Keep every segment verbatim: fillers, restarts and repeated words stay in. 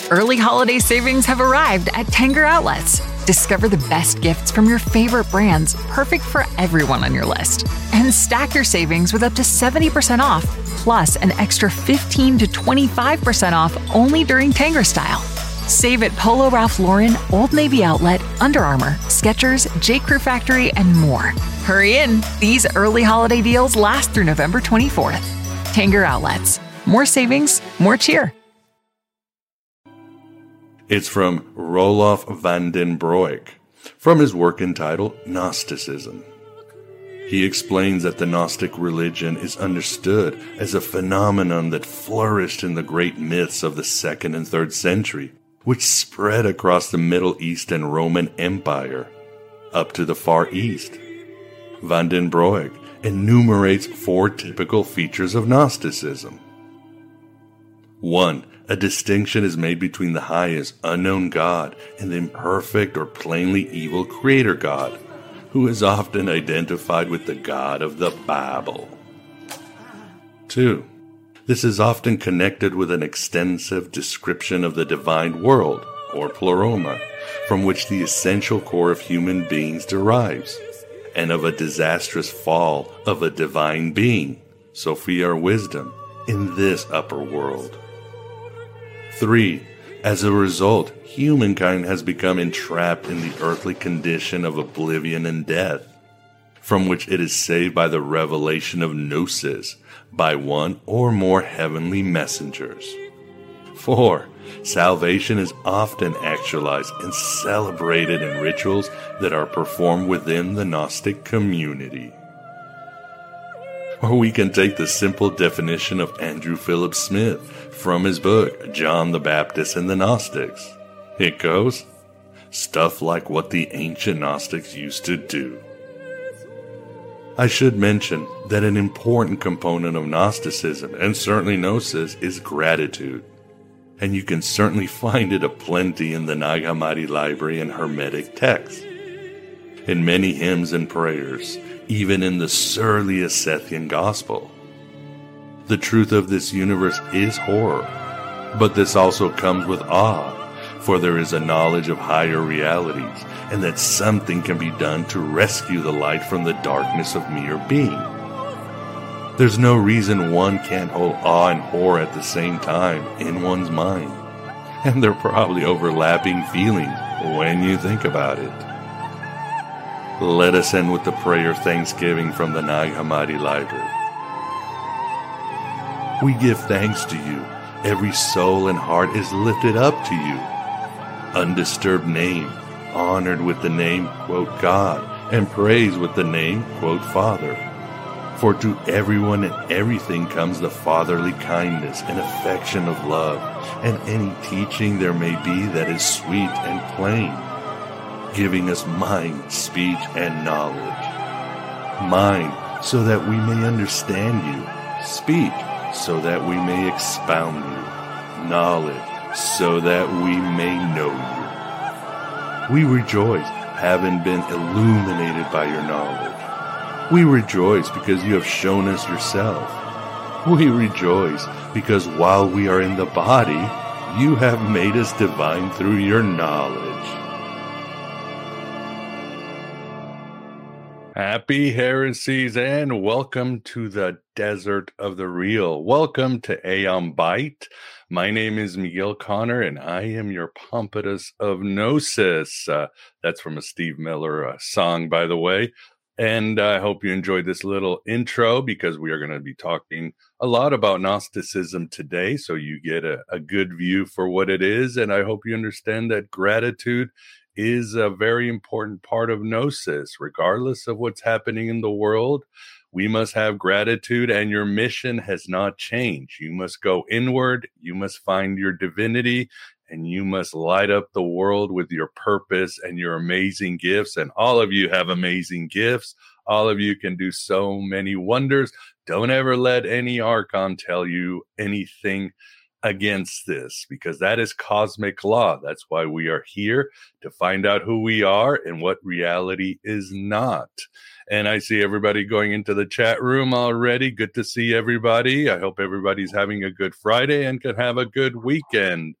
Early holiday savings have arrived at Tanger Outlets. Discover the best gifts from your favorite brands, perfect for everyone on your list. And stack your savings with up to seventy percent off, plus an extra fifteen to twenty-five percent off only during Tanger Style. Save at Polo Ralph Lauren, Old Navy Outlet, Under Armour, Skechers, J. Crew Factory, and more. Hurry in. These early holiday deals last through November twenty-fourth. Tanger Outlets. More savings, more cheer. It's from Roelof van den Broek, from his work entitled Gnosticism. He explains that the Gnostic religion is understood as a phenomenon that flourished in the great myths of the second and third century, which spread across the Middle East and Roman Empire, up to the Far East. Van den Broek enumerates four typical features of Gnosticism. One, a distinction is made between the highest unknown God and the imperfect or plainly evil creator God, who is often identified with the God of the Bible. Two, this is often connected with an extensive description of the divine world, or pleroma, from which the essential core of human beings derives, and of a disastrous fall of a divine being, Sophia or wisdom, in this upper world. Three, as a result, humankind has become entrapped in the earthly condition of oblivion and death, from which it is saved by the revelation of Gnosis by one or more heavenly messengers. Four, salvation is often actualized and celebrated in rituals that are performed within the Gnostic community. Or we can take the simple definition of Andrew Philip Smith from his book, John the Baptist and the Gnostics. It goes, stuff like what the ancient Gnostics used to do. I should mention that an important component of Gnosticism, and certainly Gnosis, is gratitude. And you can certainly find it aplenty in the Nag Hammadi library and Hermetic texts. In many hymns and prayers, even in the surliest Sethian gospel. The truth of this universe is horror, but this also comes with awe, for there is a knowledge of higher realities, and that something can be done to rescue the light from the darkness of mere being. There's no reason one can't hold awe and horror at the same time in one's mind, and they're probably overlapping feelings when you think about it. Let us end with the prayer of thanksgiving from the Nag Hammadi library. We give thanks to you. Every soul and heart is lifted up to you. Undisturbed name, honored with the name, quote, God, and praised with the name, quote, Father. For to everyone and everything comes the fatherly kindness and affection of love, and any teaching there may be that is sweet and plain, giving us mind, speech, and knowledge. Mind, so that we may understand you. Speech, so that we may expound you. Knowledge, so that we may know you. We rejoice, having been illuminated by your knowledge. We rejoice because you have shown us yourself. We rejoice because while we are in the body, you have made us divine through your knowledge. Happy heresies and welcome to the desert of the real. Welcome to Aeon Byte. My name is Miguel Connor and I am your Pompatus of Gnosis. Uh, that's from a Steve Miller uh, song, by the way. And I hope you enjoyed this little intro because we are going to be talking a lot about Gnosticism today. So you get a, a good view for what it is. And I hope you understand that gratitude is a very important part of Gnosis. Regardless of what's happening in the world, we must have gratitude, and your mission has not changed. You must go inward, you must find your divinity, and you must light up the world with your purpose and your amazing gifts. And all of you have amazing gifts. All of you can do so many wonders. Don't ever let any archon tell you anything against this, because that is cosmic law. That's why we are here, to find out who we are and what reality is not. And I see everybody going into the chat room already. Good to see everybody. I hope everybody's having a good Friday and can have a good weekend.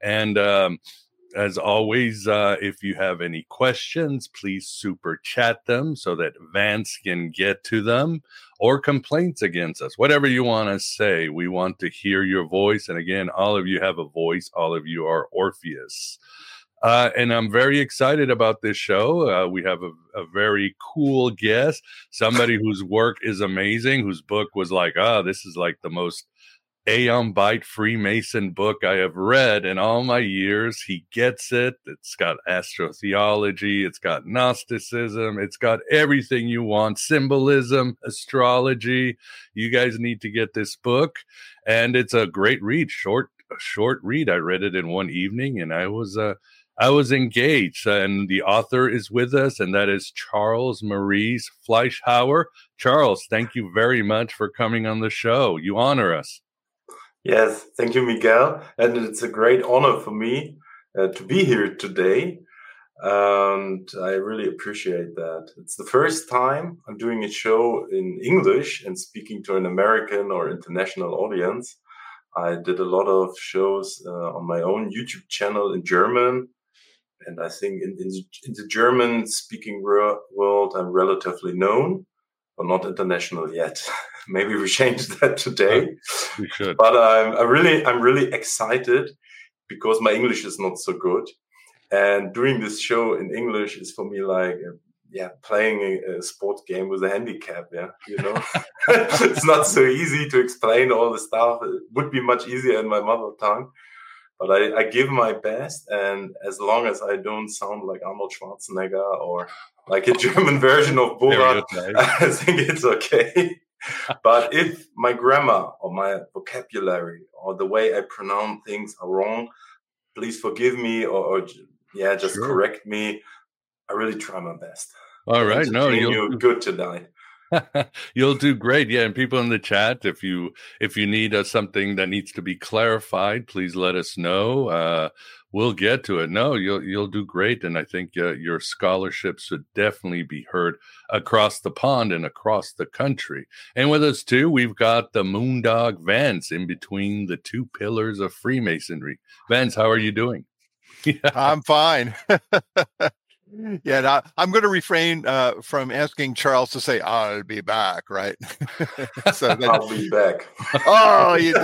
And um, as always, uh, if you have any questions, please super chat them so that Vance can get to them, or complaints against us, whatever you want to say. We want to hear your voice. And again, all of you have a voice. All of you are Orpheus. Uh, and I'm very excited about this show. Uh, we have a, a very cool guest, somebody whose work is amazing, whose book was like, ah, this is like the most Aeon Byte Freemason book I have read in all my years. He gets it. It's got astrotheology. It's got Gnosticism. It's got everything you want. Symbolism, astrology. You guys need to get this book. And it's a great read, short, short read. I read it in one evening and I was, uh, I was engaged. And the author is with us, and that is Charles Maurice Fleischhauer. Charles, thank you very much for coming on the show. You honor us. Yes, thank you, Miguel. And it's a great honor for me uh, to be here today. And I really appreciate that. It's the first time I'm doing a show in English and speaking to an American or international audience. I did a lot of shows uh, on my own YouTube channel in German. And I think in, in, in the German-speaking world, I'm relatively known, but not international yet. Maybe we change that today. We should. But I'm, I'm really, I'm really excited because my English is not so good, and doing this show in English is for me like, uh, yeah, playing a, a sport game with a handicap. Yeah, you know, it's not so easy to explain all the stuff. It would be much easier in my mother tongue, but I, I give my best, and as long as I don't sound like Arnold Schwarzenegger or like a German version of Borat, I think it's okay. But if my grammar or my vocabulary or the way I pronounce things are wrong, please forgive me or, or yeah, just sure. correct me. I really try my best. All right. No, you're good tonight. You'll do great. Yeah. And people in the chat, if you, if you need uh, something that needs to be clarified, please let us know. Uh, we'll get to it. No, you'll, you'll do great. And I think uh, your scholarship should definitely be heard across the pond and across the country. And with us too, we've got the Moondog Vance in between the two pillars of Freemasonry. Vance, how are you doing? I'm fine. Yeah, now, I'm going to refrain uh, from asking Charles to say, I'll be back, right? So then, I'll be back. Oh, you,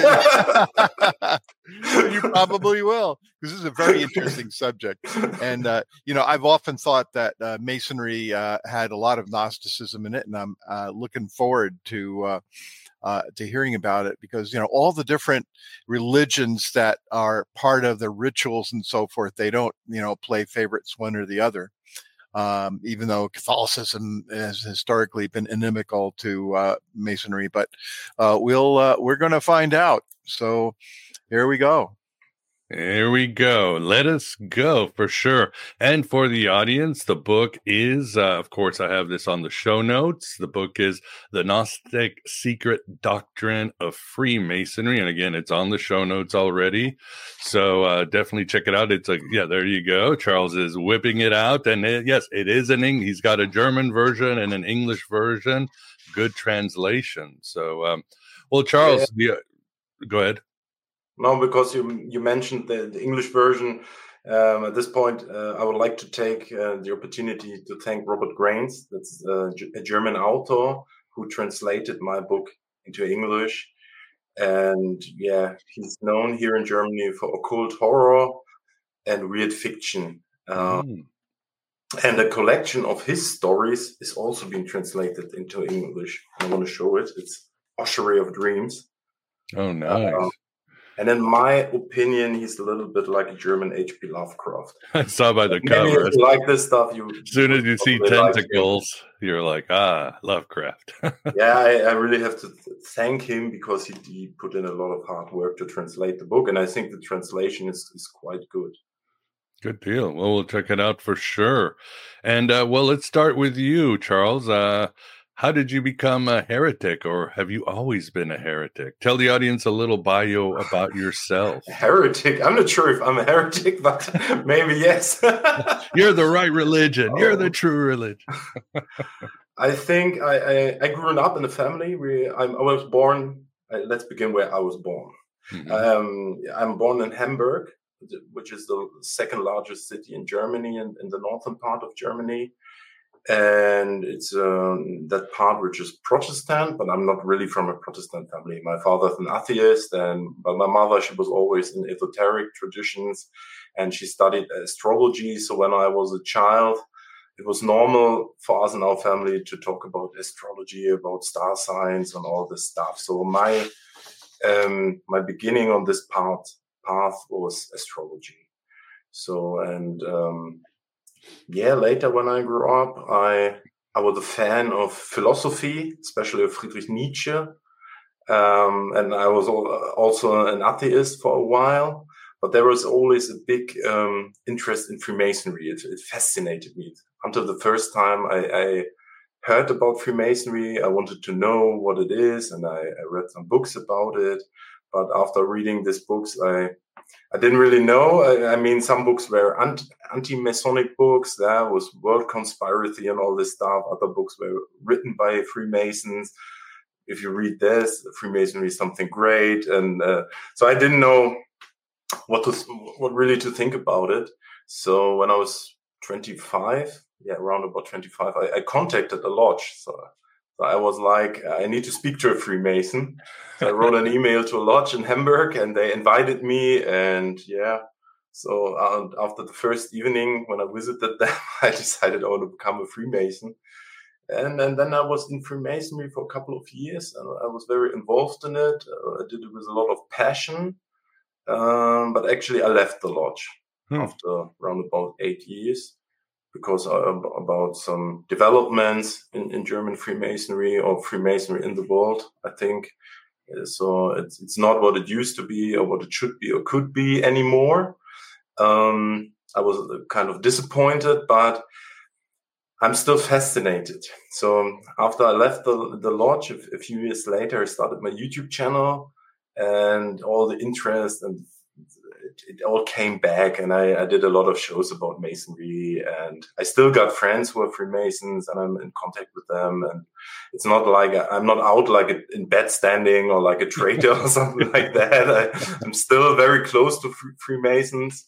you probably will, because this is a very interesting subject. And, uh, you know, I've often thought that uh, Masonry uh, had a lot of Gnosticism in it, and I'm uh, looking forward to uh, Uh, to hearing about it, because, you know, all the different religions that are part of the rituals and so forth, they don't, you know, play favorites one or the other. Um, even though Catholicism has historically been inimical to uh, Masonry, but uh, we'll uh, we're going to find out. So here we go. Here we go. Let us go for sure. And for the audience, the book is, uh, of course, I have this on the show notes. The book is The Gnostic Secret Doctrine of Freemasonry. And again, it's on the show notes already. So uh, definitely check it out. It's a, yeah, there you go. Charles is whipping it out. And it, yes, it is an English. He's got a German version and an English version. Good translation. So, um, well, Charles, yeah. the, go ahead. No, because you you mentioned the, the English version. Um, at this point, uh, I would like to take uh, the opportunity to thank Robert Grains. That's uh, a German author who translated my book into English. And yeah, he's known here in Germany for occult horror and weird fiction. Uh, mm. And a collection of his stories is also being translated into English. I want to show it. It's Oshery of Dreams. Oh, nice. Uh, And in my opinion, he's a little bit like a German H P Lovecraft. I saw by the Maybe cover. If you like this stuff, you as soon as you see tentacles, like you're like, ah, Lovecraft. Yeah, I, I really have to th- thank him because he, he put in a lot of hard work to translate the book, and I think the translation is, is quite good. Good deal. Well, we'll check it out for sure. And uh, well, let's start with you, Charles. Uh, How did you become a heretic, or have you always been a heretic? Tell the audience a little bio about yourself. A heretic? I'm not sure if I'm a heretic, but maybe yes. You're the right religion. Oh. You're the true religion. I think I, I, I grew up in a family. We, I, I was born, uh, let's begin where I was born. Mm-hmm. Um, I'm born in Hamburg, which is the second largest city in Germany and in the northern part of Germany. And it's um, that part which is Protestant, but I'm not really from a Protestant family. My father's an atheist, and but my mother, she was always in esoteric traditions, and she studied astrology. So when I was a child, it was normal for us in our family to talk about astrology, about star signs, and all this stuff. So my um, my beginning on this path path was astrology. So and um, yeah, later when I grew up, I I was a fan of philosophy, especially of Friedrich Nietzsche, um, and I was also an atheist for a while. But there was always a big um, interest in Freemasonry. It, it fascinated me until the first time I, I heard about Freemasonry. I wanted to know what it is, and I, I read some books about it. But after reading these books, I I didn't really know. I, I mean, some books were anti, anti-Masonic books. There was World Conspiracy and all this stuff. Other books were written by Freemasons. If you read this, Freemasonry is something great. And uh, so I didn't know what to, what really to think about it. So when I was twenty-five, yeah, around about twenty-five, I, I contacted a lodge. So, so I was like, I need to speak to a Freemason. So I wrote an email to a lodge in Hamburg, and they invited me. And yeah, so uh, after the first evening when I visited them, I decided I want to become a Freemason. And, and then I was in Freemasonry for a couple of years, and I was very involved in it. Uh, I did it with a lot of passion. Um, but actually, I left the lodge hmm. after around about eight years because of, about some developments in, in German Freemasonry or Freemasonry in the world, I think. So it's it's not what it used to be or what it should be or could be anymore. Um, I was kind of disappointed, but I'm still fascinated. So after I left the, the lodge, a, a few years later, I started my YouTube channel. And all the interest and it, it all came back, and I, I did a lot of shows about Masonry, and I still got friends who are Freemasons, and I'm in contact with them. And it's not like I, I'm not out like a, in bad standing or like a traitor or something like that. I, I'm still very close to Freemasons,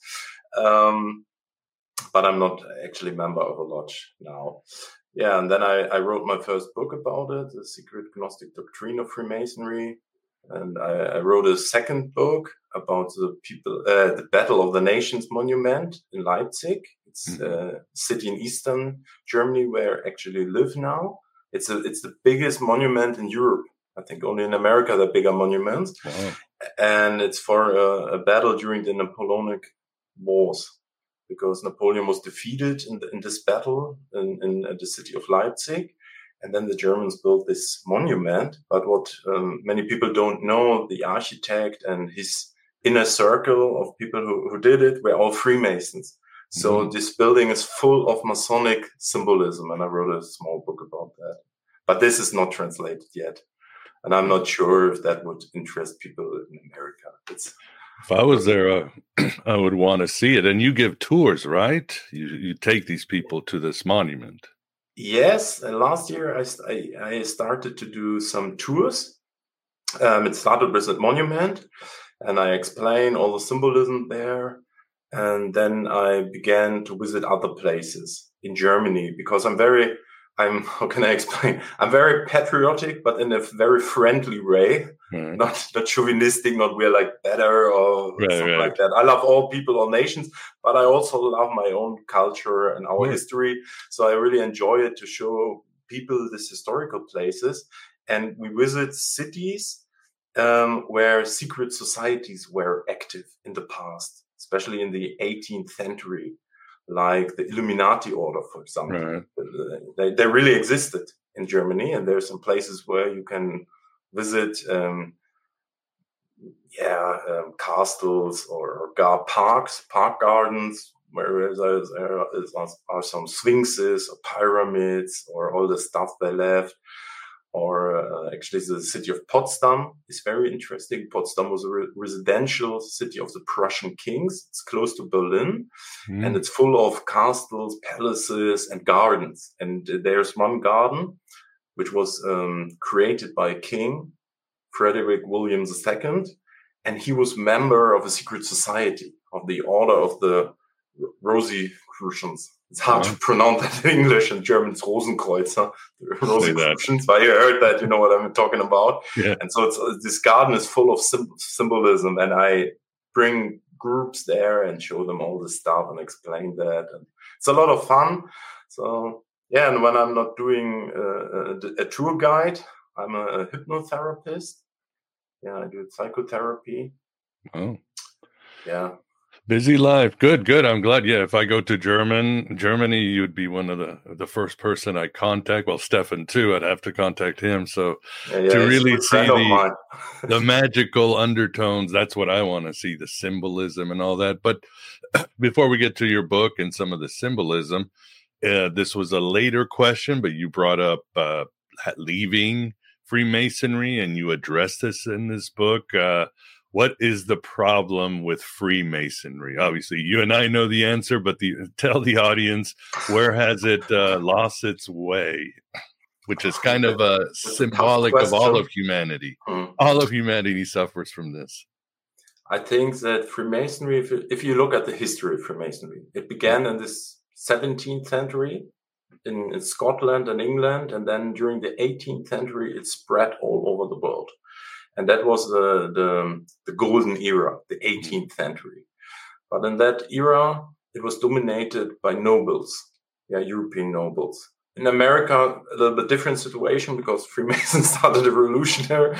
um, but I'm not actually a member of a lodge now. Yeah, and then I, I wrote my first book about it, The Secret Gnostic Doctrine of Freemasonry. And I, I wrote a second book about the people, uh, the Battle of the Nations monument in Leipzig. It's mm-hmm. a city in eastern Germany where I actually live now. It's a, it's the biggest monument in Europe. I think only in America there are bigger monuments. Wow. And it's for a, a battle during the Napoleonic Wars, because Napoleon was defeated in, the, in this battle in, in, in the city of Leipzig. And then the Germans built this monument. But what um, many people don't know, the architect and his inner circle of people who, who did it were all Freemasons. So mm-hmm. this building is full of Masonic symbolism. And I wrote a small book about that. But this is not translated yet. And I'm not sure if that would interest people in America. It's, if I was there, uh, I would want to see it. And you give tours, right? You, you take these people to this monument. Yes, and last year I, I started to do some tours. Um, it started with a monument, and I explained all the symbolism there. And then I began to visit other places in Germany because I'm very, I'm, how can I explain? I'm very patriotic, but in a very friendly way. Mm. Not, not chauvinistic, not we're like better or right, something right. like that. I love all people, all nations, but I also love my own culture and our mm. history. So I really enjoy it to show people these historical places. And we visit cities um, where secret societies were active in the past, especially in the eighteenth century, like the Illuminati order, for example. Right. They, they really existed in Germany, and there's some places where you can visit, um, yeah, um, castles or, or parks, park gardens, where there are some sphinxes or pyramids or all the stuff they left. Or uh, actually, the city of Potsdam is very interesting. Potsdam was a re- residential city of the Prussian kings. It's close to Berlin, mm. and it's full of castles, palaces, and gardens. And uh, there's one garden which was um, created by King Frederick William the Second, and he was member of a secret society of the Order of the Rosicrucians. It's hard Uh-huh. to pronounce that in English and German. It's Rosenkreuzer. Say Rosicrucians, but you heard that, you know what I'm talking about. Yeah. And so it's, uh, this garden is full of sym- symbolism, and I bring groups there and show them all this stuff and explain that. And it's a lot of fun. So yeah, and when I'm not doing uh, a, a tour guide, I'm a, a hypnotherapist. Yeah, I do psychotherapy. Oh. Yeah. Busy life. Good, good. I'm glad. Yeah, if I go to German, Germany, you'd be one of the the first person I contact. Well, Stefan too. I'd have to contact him. So Yeah, yeah, to he's a really good see friend of the mine. the magical undertones, that's what I want to see, the symbolism and all that. But before we get to your book and some of the symbolism, uh, this was a later question, but you brought up uh, leaving Freemasonry, and you addressed this in this book. Uh, what is the problem with Freemasonry? Obviously, you and I know the answer, but the, tell the audience, where has it uh, lost its way? Which is kind of uh, symbolic of all of humanity. Hmm. All of humanity suffers from this. I think that Freemasonry, if you, if you look at the history of Freemasonry, it began in this seventeenth century in, in Scotland and England, and then during the eighteenth century, it spread all over the world. And that was the, the, the golden era, the eighteenth century. But in that era, it was dominated by nobles, yeah, European nobles. In America, a little bit different situation because Freemasons started a revolution there.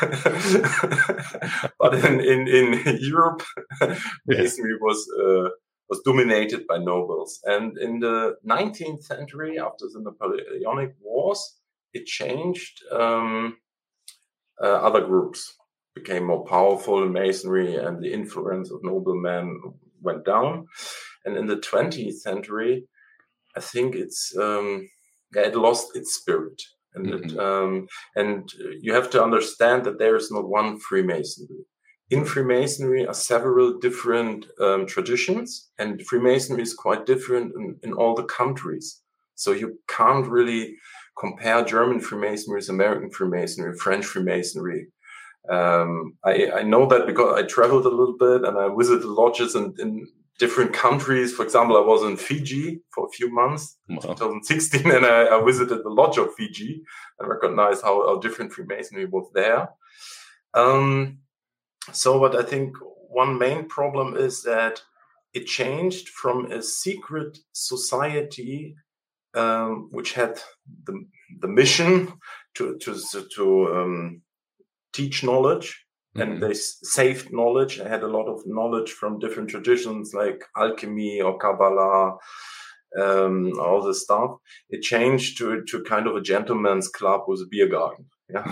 But in, in, in Europe, Masonry was uh, was dominated by nobles. And in the nineteenth century, after the Napoleonic Wars, it changed. Um, uh, other groups became more powerful in Masonry, and the influence of noblemen went down. And in the twentieth century, I think it's um, yeah, it lost its spirit. And Mm-hmm. it, um, and you have to understand that there is not one Freemasonry. In Freemasonry are several different um, traditions, and Freemasonry is quite different in, in all the countries. So you can't really compare German Freemasonry with American Freemasonry, French Freemasonry. Um, I, I know that because I traveled a little bit and I visited lodges in, in different countries. For example, I was in Fiji for a few months, Wow. twenty sixteen, and I, I visited the lodge of Fiji and recognized how, how different Freemasonry was there. Um, so, but I think one main problem is that it changed from a secret society, um, which had the, the mission to to to um, teach knowledge. And Mm-hmm. they saved knowledge. I had a lot of knowledge from different traditions like alchemy or Kabbalah, um, all this stuff. It changed to to kind of a gentleman's club with a beer garden. Yeah.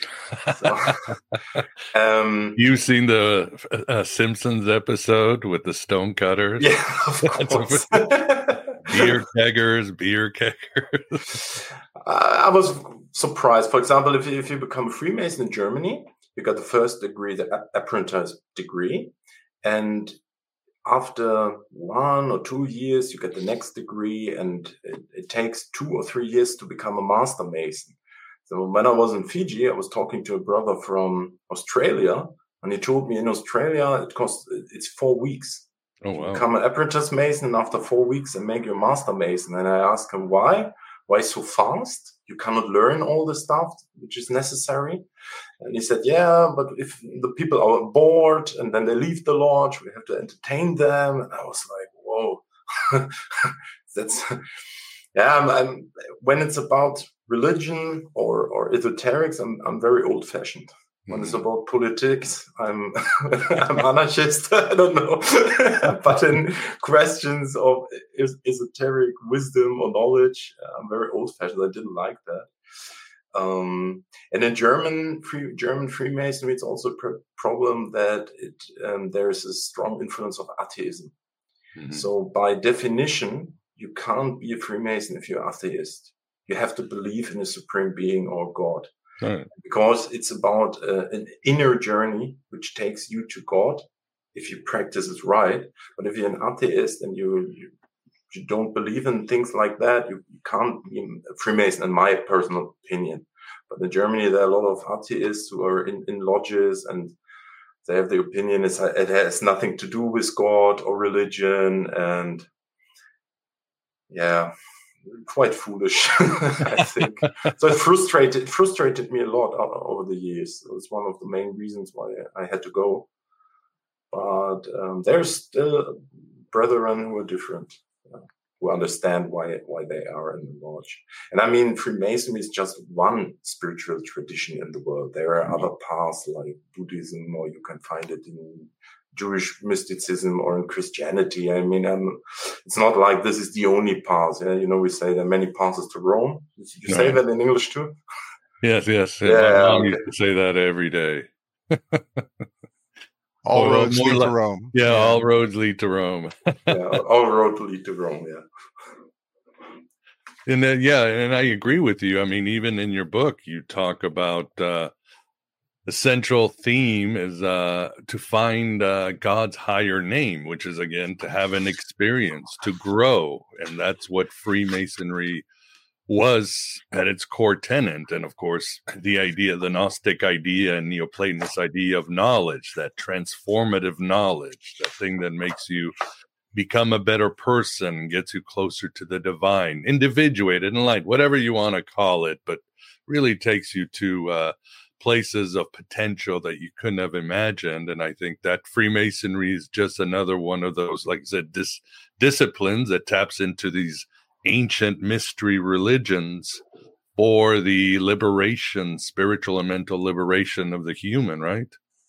Mm-hmm. So, um, You've seen the uh, Simpsons episode with the stonecutters? Yeah, of course. Beer keggers, beer keggers. I was surprised. For example, if you, if you become a Freemason in Germany, you got the first degree, the apprentice degree. And after one or two years, you get the next degree. And it, it takes two or three years to become a master mason. So when I was in Fiji, I was talking to a brother from Australia. And he told me in Australia, it costs, it's four weeks. Oh, wow. You become an apprentice mason, and after four weeks, they make you a master mason. And I asked him, why? Why so fast? You cannot learn all the stuff which is necessary. And he said, yeah, but if the people are bored and then they leave the lodge, we have to entertain them. And I was like, whoa, that's, yeah, I'm, I'm, when it's about religion or, or esoterics, I'm, I'm very old fashioned. When it's about politics, I'm I'm anarchist. I don't know. But in questions of es- esoteric wisdom or knowledge, I'm very old-fashioned. I didn't like that. Um, and in German free, German Freemasonry, it's also a pr- problem that it um, there is a strong influence of atheism. Mm-hmm. So by definition, you can't be a Freemason if you're atheist. You have to believe in a supreme being or God. Right. Because it's about uh, an inner journey which takes you to God if you practice it right. But if you're an atheist and you you, you don't believe in things like that, you, you can't be a Freemason, in my personal opinion. But in Germany, there are a lot of atheists who are in, in lodges, and they have the opinion is it has nothing to do with God or religion, and yeah, quite foolish, I think. So it frustrated it frustrated me a lot over the years. It was one of the main reasons why I had to go. But um, there's still brethren who are different, uh, who understand why why they are in the lodge. And I mean, Freemasonry is just one spiritual tradition in the world. There are mm-hmm. other paths like Buddhism, or you can find it in Jewish mysticism or in Christianity. I mean, um, it's not like this is the only path. Yeah? You know, we say there are many paths to Rome. Did you say right. that in English too? Yes, yes. Yeah, My mom okay. used to say that every day. All or roads lead like, to Rome. Yeah, yeah, all roads lead to Rome. yeah, all roads lead to Rome, yeah. And then, yeah, and I agree with you. I mean, even in your book, you talk about uh, the central theme is uh, to find uh, God's higher name, which is, again, to have an experience, to grow. And that's what Freemasonry was at its core tenet. And of course, the idea, the Gnostic idea and Neoplatonist idea of knowledge, that transformative knowledge, that thing that makes you become a better person, gets you closer to the divine, individuated, enlightened, whatever you want to call it, but really takes you to uh, places of potential that you couldn't have imagined. And I think that Freemasonry is just another one of those, like I said, dis- disciplines that taps into these ancient mystery religions for the liberation, spiritual and mental liberation of the human, right?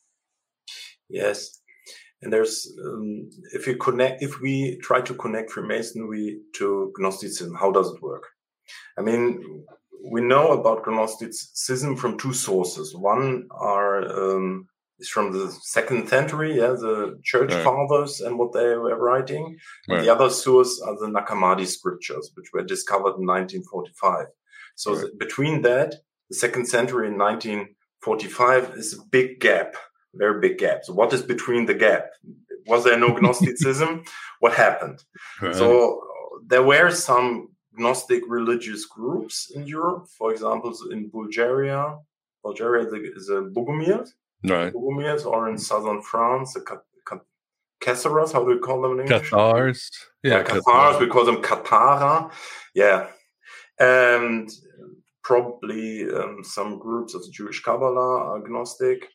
Yes. And there's, um, if you connect, if we try to connect Freemasonry to Gnosticism, how does it work? I mean, we know about Gnosticism from two sources. One are, um, is from the second century, yeah, the church right. fathers and what they were writing. Right. And the other source are the Nag Hammadi scriptures, which were discovered in nineteen forty-five. So right. the, between that, the second century and nineteen forty-five is a big gap, very big gap. So what is between the gap? Was there no Gnosticism? What happened? Right. So there were some Gnostic religious groups in Europe. For example, in Bulgaria, Bulgaria is a Bogumirs. Right. Bogumirs, or in southern France, the Cathars, how do we call them in English? Cathars. Yeah, Cathars. We call them Cathara. Yeah. And probably um, some groups of the Jewish Kabbalah are Gnostic.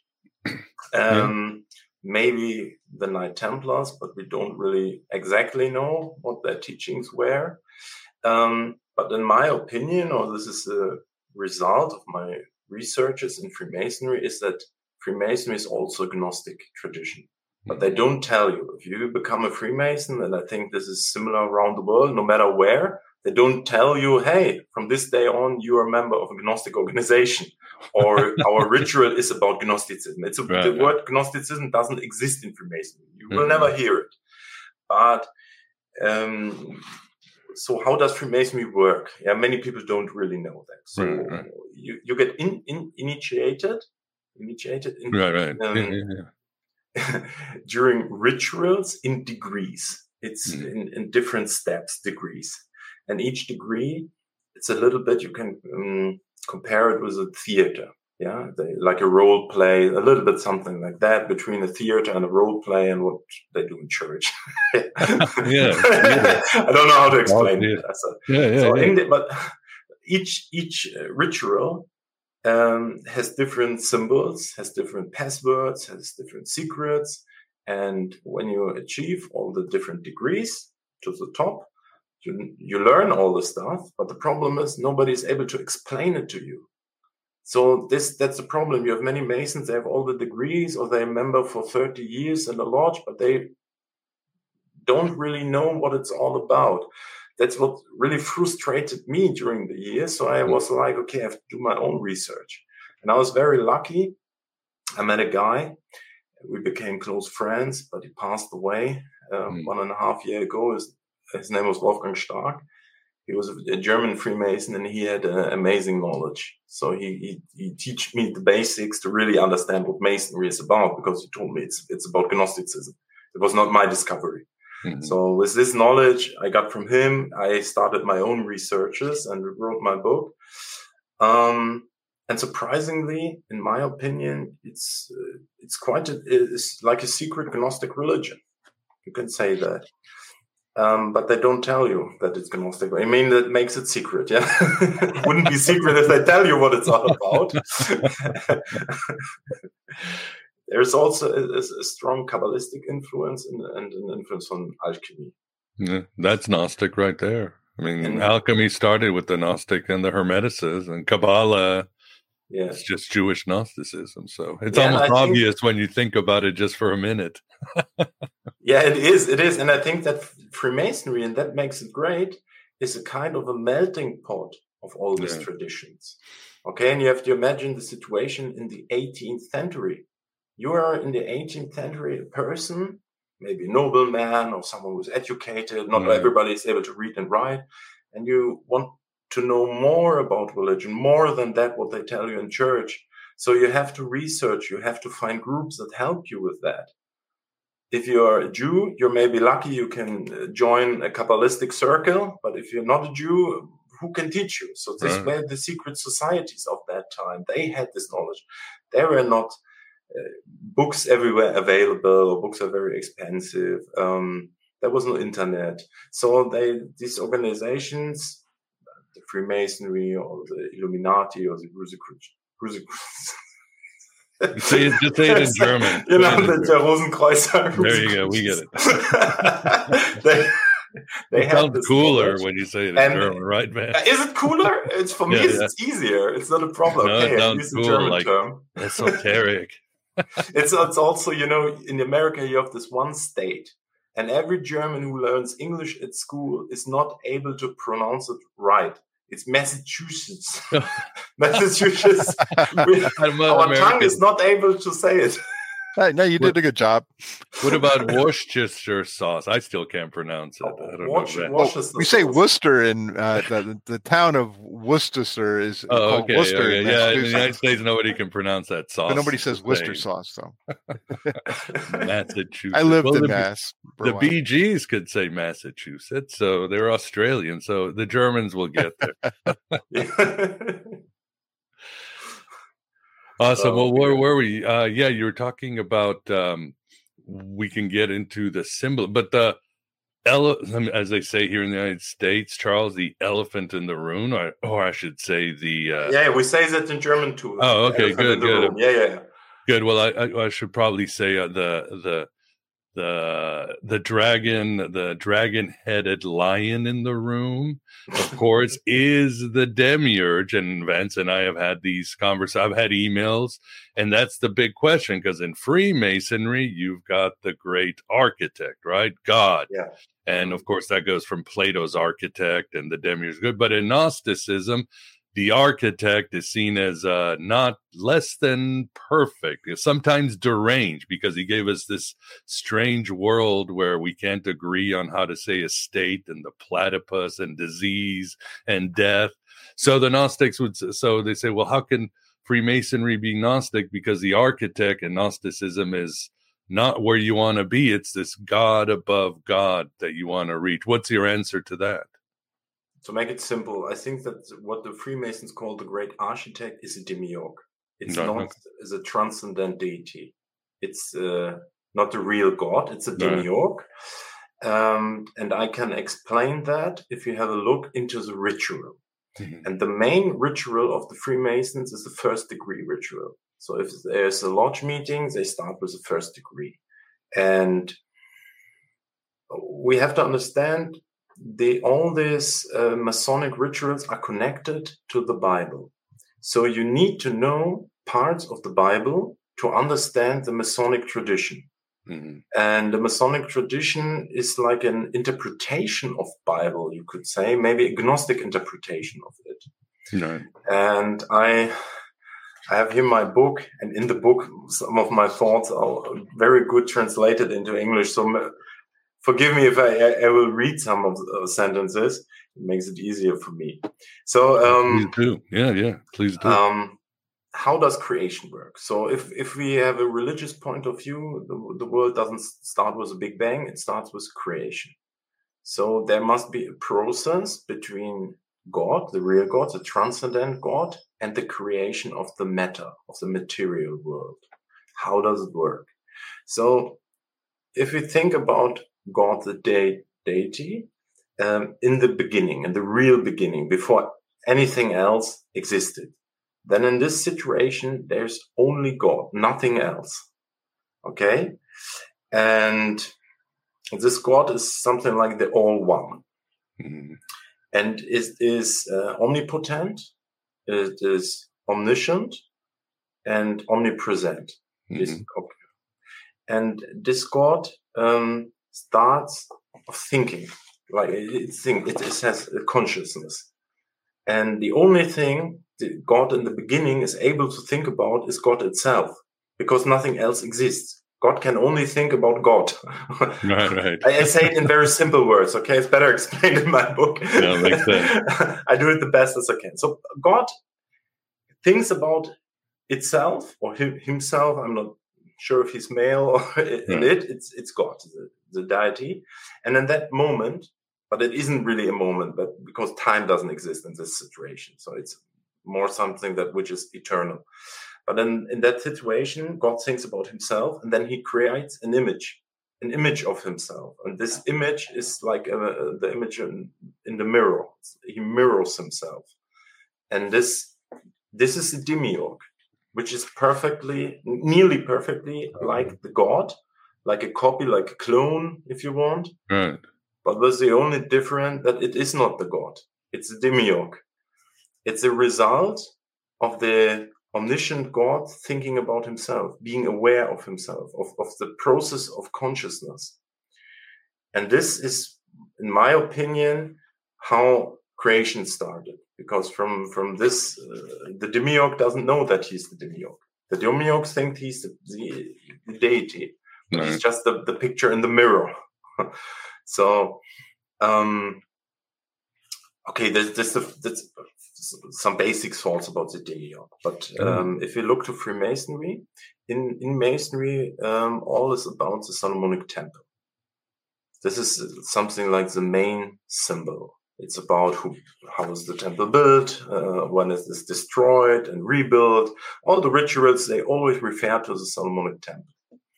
Um, yeah. Maybe the Knight Templars, but we don't really exactly know what their teachings were. Um, but in my opinion, or this is a result of my researches in Freemasonry, is that Freemasonry is also a Gnostic tradition, but they don't tell you. If you become a Freemason, and I think this is similar around the world, no matter where, they don't tell you, hey, from this day on, you are a member of a Gnostic organization, or our ritual is about Gnosticism. It's a, right, the right. word Gnosticism doesn't exist in Freemasonry. You mm-hmm. will never hear it. But um, so how does Freemasonry work? Yeah, many people don't really know that. So right, right. you you get in, in, initiated. Initiated in, right, right. Um, yeah, yeah, yeah. during rituals in degrees. It's mm. in, in different steps, degrees. And each degree, it's a little bit, you can um, compare it with a theater. Yeah, they, like a role play, a little bit something like that between a theater and a role play and what they do in church. yeah, yeah. I don't know how to explain oh, yeah. it. So, yeah, yeah, so yeah. In the, but each each uh, ritual um, has different symbols, has different passwords, has different secrets. And when you achieve all the different degrees to the top, you, you learn all the stuff. But the problem is nobody is able to explain it to you. So this that's the problem. You have many Masons, they have all the degrees, or they're a member for thirty years in the lodge, but they don't really know what it's all about. That's what really frustrated me during the year. So I was like, okay, I have to do my own research. And I was very lucky. I met a guy. We became close friends, but he passed away um, mm. one and a half year ago. His, his name was Wolfgang Stark. He was a German Freemason, and he had uh, amazing knowledge. So he, he he teach me the basics to really understand what Masonry is about, because he told me it's it's about Gnosticism. It was not my discovery. Mm-hmm. So with this knowledge I got from him, I started my own researches and wrote my book. Um, And surprisingly, in my opinion, it's uh, it's quite a, it's like a secret Gnostic religion. You can say that. Um, but they don't tell you that it's Gnostic. I mean, that makes it secret, yeah? It wouldn't be secret if they tell you what it's all about. There's also a, a strong Kabbalistic influence and, and an influence on alchemy. Yeah, that's Gnostic right there. I mean, And- alchemy started with the Gnostic and the Hermeticists, and Kabbalah Yeah. it's just Jewish Gnosticism. So it's Yeah, and almost I think- obvious when you think about it just for a minute. Yeah, it is. It is. And I think that Freemasonry, and that makes it great, is a kind of a melting pot of all these Yeah. traditions. Okay. And you have to imagine the situation in the eighteenth century. You are in the eighteenth century, a person, maybe a nobleman or someone who's educated. Not Mm. everybody is able to read and write. And you want to know more about religion, more than that, what they tell you in church. So you have to research. You have to find groups that help you with that. If you're a Jew, you're maybe lucky you can uh, join a Kabbalistic circle, but if you're not a Jew, who can teach you? So this Right. were the secret societies of that time. They had this knowledge. There were not uh, books everywhere available, or books are very expensive. Um, there was no internet. So they these organizations, the Freemasonry or the Illuminati or the Rosicrucians, Rosicrucians Say it, just say it in German. You know, Say it in the, the Rosenkreuzer. There you go, we get it. they they It have sounds this cooler knowledge. when you say it in And- German, right, man? Uh, Is it cooler? It's for me. Yeah, it's, yeah. it's easier. It's not a problem. No, it okay, I sounds use the cool, German like- term. Esoteric. It's it's also, you know, in America you have this one state, and every German who learns English at school is not able to pronounce it right. It's Massachusetts. Massachusetts. We- I'm our tongue American. is not able to say it. Hey, no, you did a good job. What about Worcestershire sauce? I still can't pronounce it. I don't Watch- know. That. watch- Well, Worcestershire we say sauce. Worcester in uh, the the town of Worcestershire is Oh, called okay. Worcester okay. in Yeah, in the Massachusetts. United States, nobody can pronounce that sauce. But nobody says the Worcester same. sauce, though. Massachusetts. I lived Well, in the, Mass. for a The while. Bee Gees could say Massachusetts, so they're Australian. So the Germans will get there. Awesome. Oh, Well, where yeah. were we? Uh, yeah, you were talking about. Um, we can get into the symbol, but the ele- as they say here in the United States, Charles, the elephant in the room, or, or I should say the. Uh, Yeah, we say that in German too. Oh, okay, Elephant good, in the good. room. Yeah, yeah. Good. Well, I, I, I should probably say uh, the the the the dragon, the dragon-headed lion in the room, of course, is the demiurge. And Vance and I have had these conversations. I've had emails, and that's the big question, because in Freemasonry, you've got the great architect, right? God. Yeah. And of course, that goes from Plato's architect and the demiurge. Good. But in Gnosticism, the architect is seen as uh, not less than perfect, sometimes deranged, because he gave us this strange world where we can't agree on how to say estate and the platypus and disease and death. So the Gnostics would, so they say, well, how can Freemasonry be Gnostic? Because the architect in Gnosticism is not where you want to be. It's this God above God that you want to reach. What's your answer to that? To make it simple, I think that what the Freemasons call the great architect is a demiurge. It's No, not okay. as a transcendent deity. It's uh, not a real God. It's a Right. demiurge. Um, and I can explain that if you have a look into the ritual. Mhm. And the main ritual of the Freemasons is the first degree ritual. So if there's a lodge meeting, they start with the first degree. And we have to understand the, all these uh, Masonic rituals are connected to the Bible. So you need to know parts of the Bible to understand the Masonic tradition. Mhm. And the Masonic tradition is like an interpretation of Bible, you could say, maybe a Gnostic interpretation of it. Right. And I, I have here my book, and in the book, some of my thoughts are very good translated into English. So m- forgive me if I, I, I will read some of the sentences. It makes it easier for me. So, Please um, do. Yeah, yeah. Please do. um, how does creation work? So if, if we have a religious point of view, the, the world doesn't start with a Big Bang, it starts with creation. So there must be a process between God, the real God, the transcendent God, and the creation of the matter, of the material world. How does it work? So if we think about God, the de- deity, um, in the beginning, in the real beginning, before anything else existed, then in this situation, there's only God, nothing else. Okay? And this God is something like the All One. Mm-hmm. And it is uh, omnipotent, it is omniscient, and omnipresent. Mm-hmm. And this God um, starts thinking, like it, think, it, it has a consciousness. And the only thing that God in the beginning is able to think about is God itself, because nothing else exists. God can only think about God. Right, right. I, I say it in very simple words, okay? It's better explained in my book. Yeah, makes sense. I do it the best as I can. So God thinks about itself or him, himself. I'm not sure if he's male or in yeah. it. It's it's God, the, the deity. And in that moment, but it isn't really a moment, but because time doesn't exist in this situation. So it's more something that which is eternal. But then in that situation, God thinks about himself, and then he creates an image, an image of himself. And this image is like uh, the image in, in the mirror. He mirrors himself. And this, this is the demiurge, which is perfectly, nearly perfectly like the God, like a copy, like a clone, if you want. Right. But was the only difference that it is not the God. It's the demiurge. It's a result of the omniscient God thinking about himself, being aware of himself, of, of the process of consciousness. And this is, in my opinion, how creation started. Because from, from this, uh, the demiurge doesn't know that he's the demiurge. The demiurge thinks he's the, the, the deity. But right. He's just the, the picture in the mirror. So, um, okay, there's, there's, the, there's some basic thoughts about the demiurge. But um, mm. if you look to Freemasonry, in, in Masonry, um, all is about the Solomonic Temple. This is something like the main symbol. It's about who, how is the temple built, uh, when is this destroyed and rebuilt. All the rituals, they always refer to the Solomonic Temple.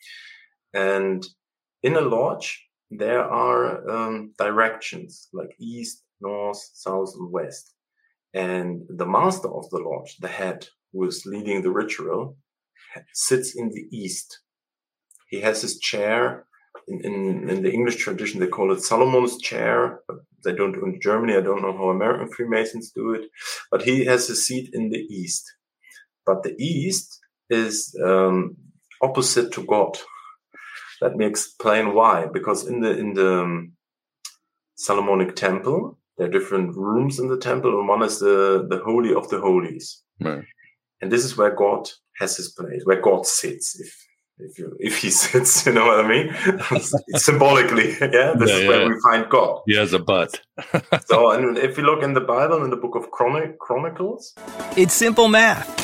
And in a lodge, there are um, directions like east, north, south, and west. And the master of the lodge, the head who is leading the ritual, sits in the east. He has his chair. In, in, in the English tradition, they call it Solomon's chair. But they don't do it in Germany. I don't know how American Freemasons do it. But he has a seat in the east. But the east is um, opposite to God. Let me explain why. Because in the in the um, Solomonic Temple, there are different rooms in the temple, and one is the, the Holy of the Holies. Right. And this is where God has his place, where God sits, if if you if he sits, you know what I mean? Symbolically, yeah? This yeah, is where yeah. we find God. He has a butt. So, and if you look in the Bible, in the book of Chronic, Chronicles. It's simple math.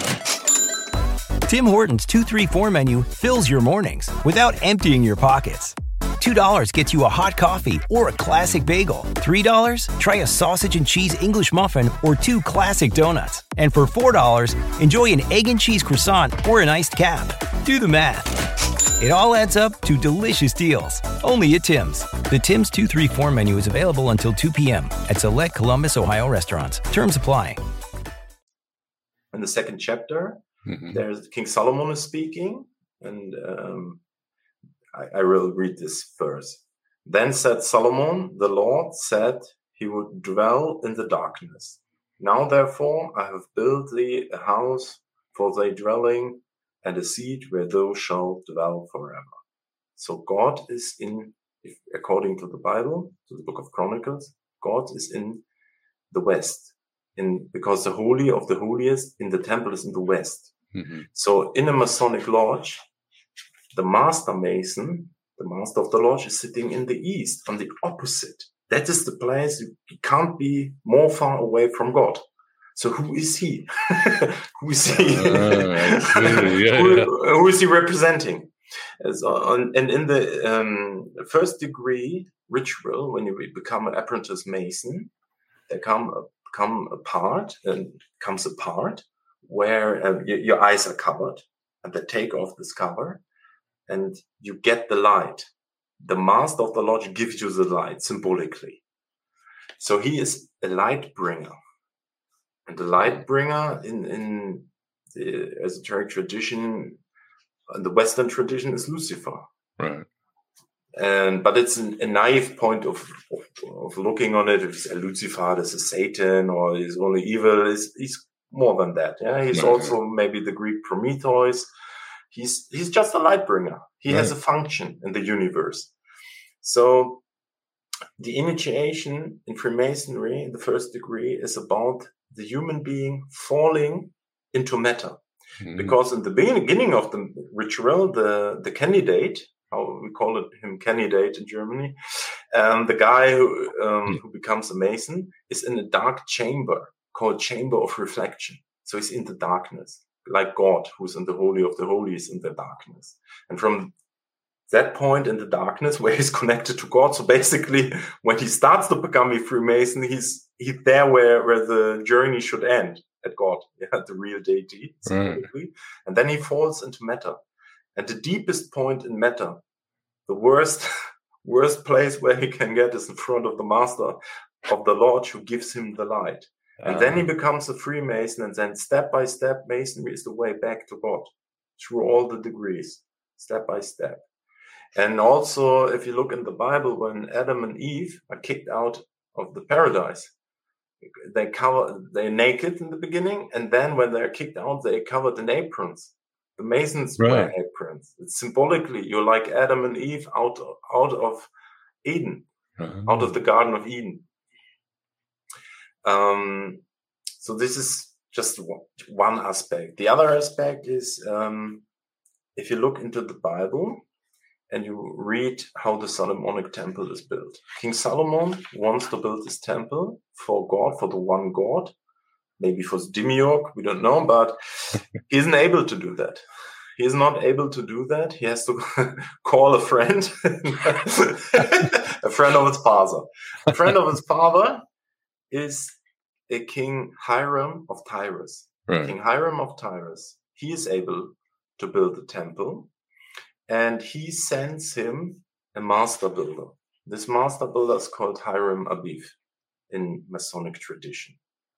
Tim Hortons two three four menu fills your mornings without emptying your pockets. two dollars gets you a hot coffee or a classic bagel. three dollars, try a sausage and cheese English muffin or two classic donuts. And for four dollars, enjoy an egg and cheese croissant or an iced cap. Do the math. It all adds up to delicious deals. Only at Tim's. The Tim's two three four menu is available until two p.m. at select Columbus, Ohio restaurants. Terms apply. In the second chapter, mm-hmm. there's King Solomon is speaking, and um, I, I will read this verse. Then said Solomon, the Lord said he would dwell in the darkness. Now therefore I have built thee a house for thy dwelling, and a seat where thou shalt dwell forever. So God is in, if, according to the Bible, to the book of Chronicles, God is in the west, in because the Holy of the Holiest in the temple is in the west. Mm-hmm. So in a Masonic lodge, the master mason, the master of the lodge, is sitting in the east, on the opposite. That is the place you can't be more far away from God. So who is he? who is he? Uh, yeah, who, yeah. who is he representing? As on, and in the um, first degree ritual, when you become an apprentice mason, there come a come apart and comes apart, where uh, y- your eyes are covered, and they take off this cover, and you get the light. The master of the lodge gives you the light symbolically. So he is a light bringer, and the light bringer in in the esoteric tradition, in the Western tradition, is Lucifer. Right. And but it's an, a naive point of, of of looking on it. It's a Lucifer, this is Satan, or he's only evil. He's, he's more than that. Yeah, he's Right. also maybe the Greek Prometheus. He's he's just a light bringer. He has a Right. function in the universe. So the initiation in Freemasonry in the first degree is about the human being falling into matter. Mhm. Because in the beginning of the ritual, the, the candidate, how we call it him candidate in Germany, um, the guy who, um, Hmm. who becomes a Mason is in a dark chamber called Chamber of Reflection. So he's in the darkness, like God, who's in the Holy of the Holies in the darkness. And from that point in the darkness where he's connected to God, so basically when he starts to become a Freemason, he's he's there where, where the journey should end, at God, yeah, the real deity, symbolically. And then he falls into matter. And the deepest point in matter, the worst, worst place where he can get is in front of the master of the lodge who gives him the light. And then he becomes a Freemason, and then step by step, Masonry is the way back to God through all the degrees, step by step. And also, if you look in the Bible, when Adam and Eve are kicked out of the paradise, they cover, they're naked in the beginning, and then when they're kicked out, they covered in aprons. The Masons Right. wear aprons. It's symbolically, you're like Adam and Eve out, out of Eden, Uh-huh. out of the Garden of Eden. Um, so this is just one aspect. The other aspect is, um, if you look into the Bible and you read how the Solomonic temple is built. King Solomon wants to build this temple for God, for the one God, maybe for Demiurge, we don't know, but he isn't able to do that. He is not able to do that. He has to call a friend, a friend of his father. A friend of his father is a King Hiram of Tyrus. Right. King Hiram of Tyrus. He is able to build the temple, and he sends him a master builder. This master builder is called Hiram Abiv in Masonic tradition.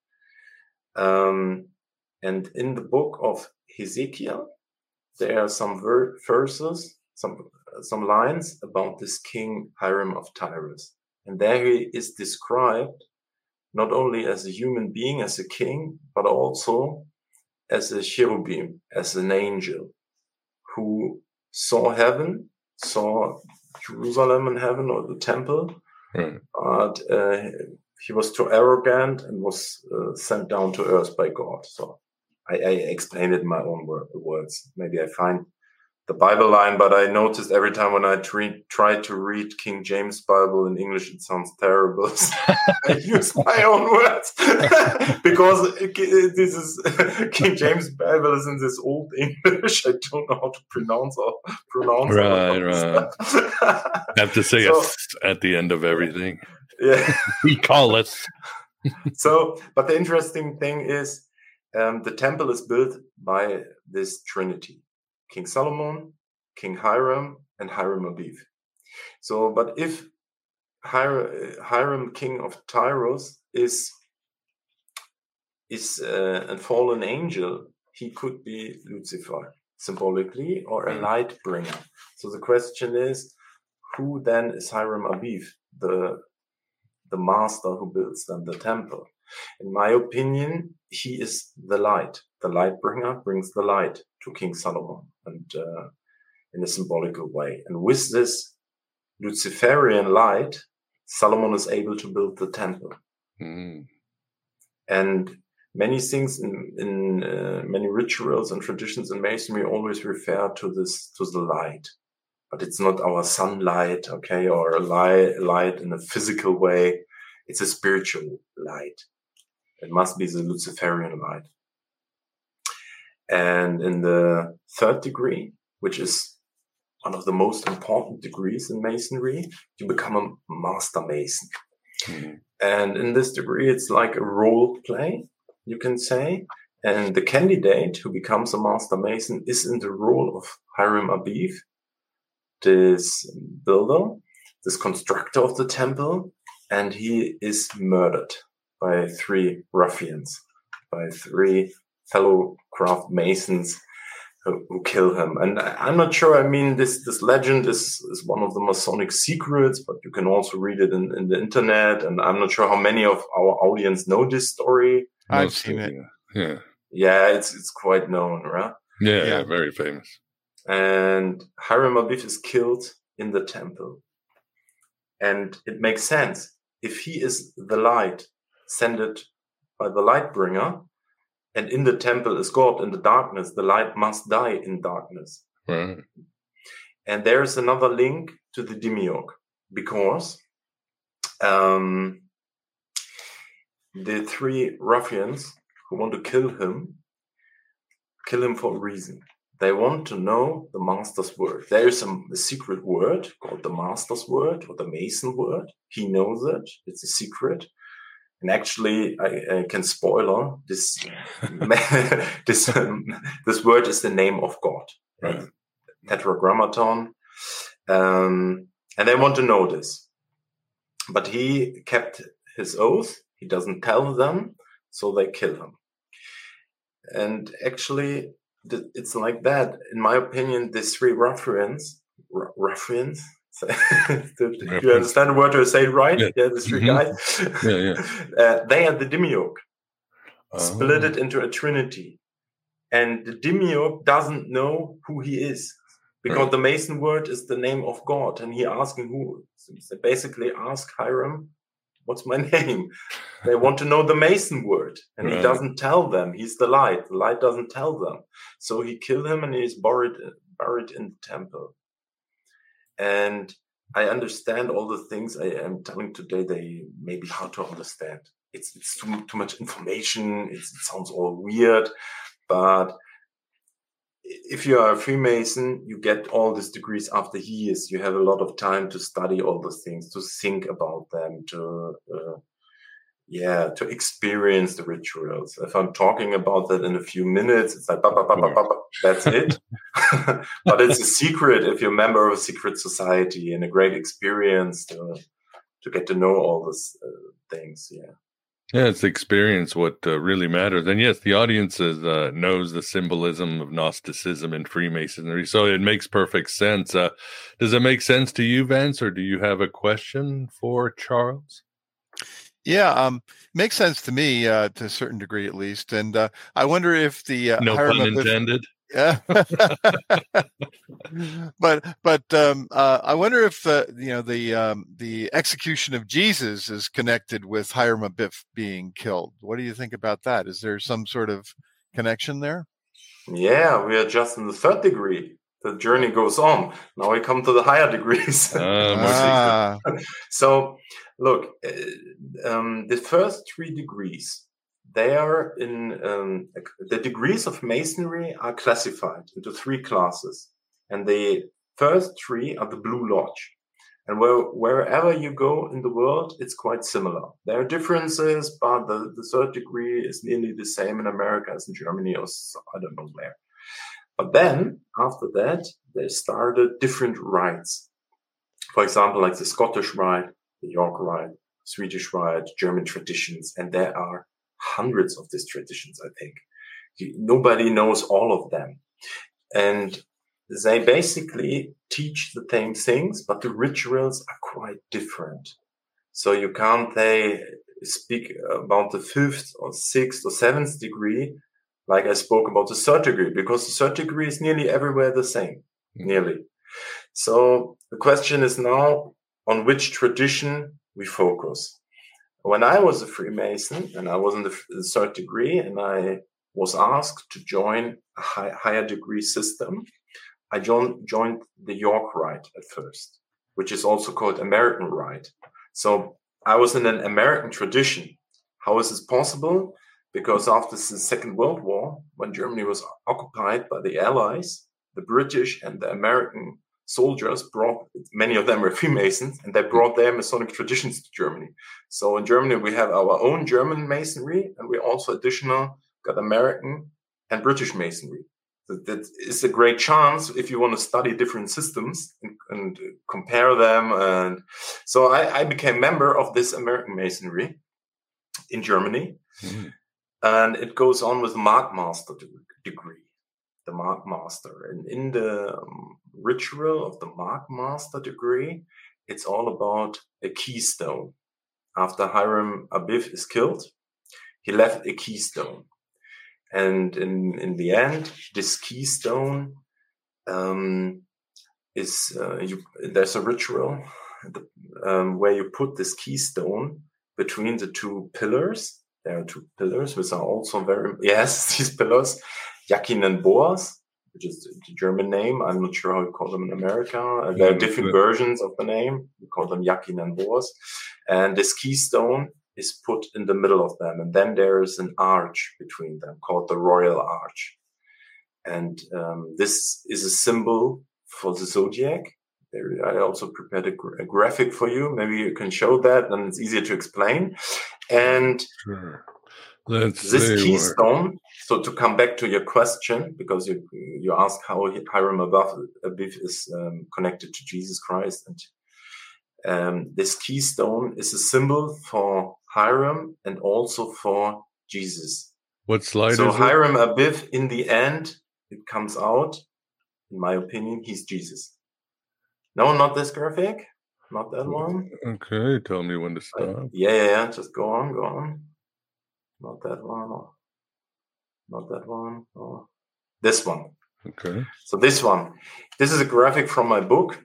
Um, and in the book of Hezekiel, there are some ver- verses, some some lines about this King Hiram of Tyrus. And there he is described not only as a human being, as a king, but also as a cherubim, as an angel who saw heaven, saw Jerusalem in heaven or the temple, Right. but uh, he was too arrogant and was uh, sent down to earth by God. So I, I explained it in my own wor- words. Maybe I find the Bible line, but I noticed every time when I tre- try to read King James Bible in English, it sounds terrible. So I use my own words because it, it, this is King James Bible is in this old English. I don't know how to pronounce or pronounce. Right, all of this stuff. I have to say So- it at the end of everything. Yeah. We call us. So, but the interesting thing is, um, the temple is built by this Trinity: King Solomon, King Hiram, and Hiram Abiv. So, but if Hiram, Hiram, king of Tyrus, is is uh, a fallen angel, he could be Lucifer symbolically, or a light bringer. So the question is, who then is Hiram Abiv, the the master who builds then the temple? In my opinion, he is the light. The light bringer brings the light to King Solomon, and uh, in a symbolical way. And with this Luciferian light, Solomon is able to build the temple. Mm. And many things in, in uh, many rituals and traditions in Masonry always refer to this, to the light. But it's not our sunlight, okay, or a light, light in a physical way. It's a spiritual light. It must be the Luciferian light. And in the third degree, which is one of the most important degrees in Masonry, you become a master Mason. Mm-hmm. And in this degree, it's like a role play, you can say. And the candidate who becomes a Master Mason is in the role of Hiram Abiff, this builder, this constructor of the temple, and he is murdered by three ruffians, by three fellow craft masons who, who kill him. And I'm not sure, I mean, this, this legend is, is one of the Masonic secrets, but you can also read it in, in the internet. And I'm not sure how many of our audience know this story. I've Most seen of it. you. Yeah. Yeah, it's it's quite known, right? Yeah, yeah, Yeah. very famous. And Hiram Abiff is killed in the temple. And it makes sense. If he is the light sent by the light bringer, and in the temple is God in the darkness, the light must die in darkness. Right. And there is another link to the demiurge, because um, the three ruffians who want to kill him, kill him for a reason. They want to know the master's word. There is a, a secret word called the master's word or the mason word. He knows it. It's a secret. And actually, I, I can spoiler this. this um, this word is the name of God, Right. Tetragrammaton, um, and they want to know this. But he kept his oath. He doesn't tell them, so they kill him. And actually, th- it's like that. In my opinion, these three ruffians, r- ruffians. Do you understand the word to say it right? Yeah. Yeah, the three Mhm. guys. Yeah, yeah. Uh, they are the demiurge. Oh. Split it into a trinity. And the demiurge doesn't know who he is, because Right. the Mason word is the name of God. And he asking who. So they basically ask Hiram, what's my name? They want to know the Mason word. And Right. he doesn't tell them. He's the light. The light doesn't tell them. So he killed him and he's buried, buried in the temple. And I understand all the things I am telling today. They may be hard to understand. It's, it's too, too much information. It's, it sounds all weird. But if you are a Freemason, you get all these degrees after years. You have a lot of time to study all those things, to think about them, to uh, yeah, to experience the rituals. If I'm talking about that in a few minutes, it's like, bah, bah, bah, bah, bah, bah, that's it. But it's a secret if you're a member of a secret society, and a great experience to to get to know all these uh, things. Yeah. Yeah, it's the experience what uh, really matters. And yes, the audience is, uh, knows the symbolism of Gnosticism and Freemasonry, so it makes perfect sense. Uh, does it make sense to you, Vance, or do you have a question for Charles? Yeah, um, makes sense to me uh, to a certain degree, at least. And uh, I wonder if the uh, No Hiram pun Abiff- intended. Yeah. but but um, uh, I wonder if uh, you know the um, the execution of Jesus is connected with Hiram Abiff being killed. What do you think about that? Is there some sort of connection there? Yeah, we are just in the third degree. The journey goes on. Now we come to the higher degrees. Ah, more Ah, So, look, uh, um, the first three degrees, they are in um, the degrees of Masonry are classified into three classes, and the first three are the Blue Lodge. And where, wherever you go in the world, it's quite similar. There are differences, but the, the third degree is nearly the same in America as in Germany, or so- I don't know where. But then, after that, they started different rites. For example, like the Scottish rite, the York rite, Swedish rite, German traditions, and there are hundreds of these traditions, I think. You- Nobody knows all of them. And they basically teach the same things, but the rituals are quite different. So you can't they speak about the fifth or sixth or seventh degree like I spoke about the third degree, because the third degree is nearly everywhere the same, nearly. So the question is now on which tradition we focus. When I was a Freemason and I was in the f- third degree and I was asked to join a high, higher degree system, I joined, joined the York Rite at first, which is also called American Rite. So I was in an American tradition. How is this possible? Because after the Second World War, when Germany was occupied by the Allies, the British and the American soldiers brought, many of them were Freemasons, and they brought their Masonic traditions to Germany. So in Germany, we have our own German Masonry, and we also additional got American and British Masonry. That, that is a great chance if you want to study different systems and, and compare them. And so I, I became member of this American Masonry in Germany. Mm-hmm. And it goes on with the Mark Master degree, the Mark Master. And in the um, ritual of the Mark Master degree, it's all about a keystone. After Hiram Abiff is killed, he left a keystone. And in, in the end, this keystone um, is, uh, you, there's a ritual um, where you put this keystone between the two pillars. There are two pillars, which are also very, yes, these pillars, Yakin and Boaz, which is the German name. I'm not sure how you call them in America. Uh, there are different versions of the name. We call them Yakin and Boaz. And this keystone is put in the middle of them. And then there is an arch between them called the Royal Arch. And um, this is a symbol for the zodiac. There, I also prepared a, gra- a graphic for you. Maybe you can show that, and it's easier to explain. And sure. Let's this keystone, so to come back to your question, because you you asked how Hiram Abiff is um, connected to Jesus Christ, and um, this keystone is a symbol for Hiram and also for Jesus. What slide so is it? So Hiram Abiff, in the end, it comes out, in my opinion, he's Jesus. No, not this graphic, not that one. Okay, tell me when to stop. Uh, yeah, yeah, yeah, just go on, go on. Not that one, or not that one, or this one. Okay. So this one, this is a graphic from my book.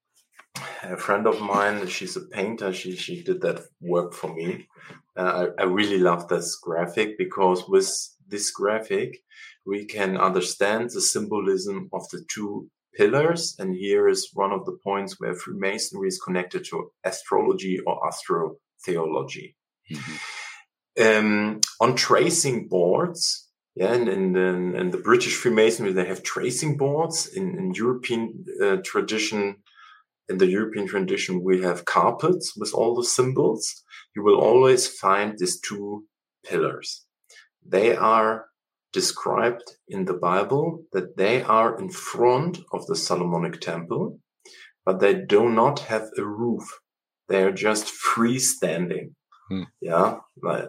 A friend of mine, she's a painter. She she did that work for me. Uh, I I really love this graphic because with this graphic we can understand the symbolism of the two pillars. And here is one of the points where Freemasonry is connected to astrology or astrotheology. Mm-hmm. Um, on tracing boards, yeah, and in, in, in the British Freemasonry, they have tracing boards. In, in European uh, tradition, in the European tradition, we have carpets with all the symbols. You will always find these two pillars. They are described in the Bible that they are in front of the Solomonic Temple, but they do not have a roof. They are just freestanding. Hmm. Yeah, like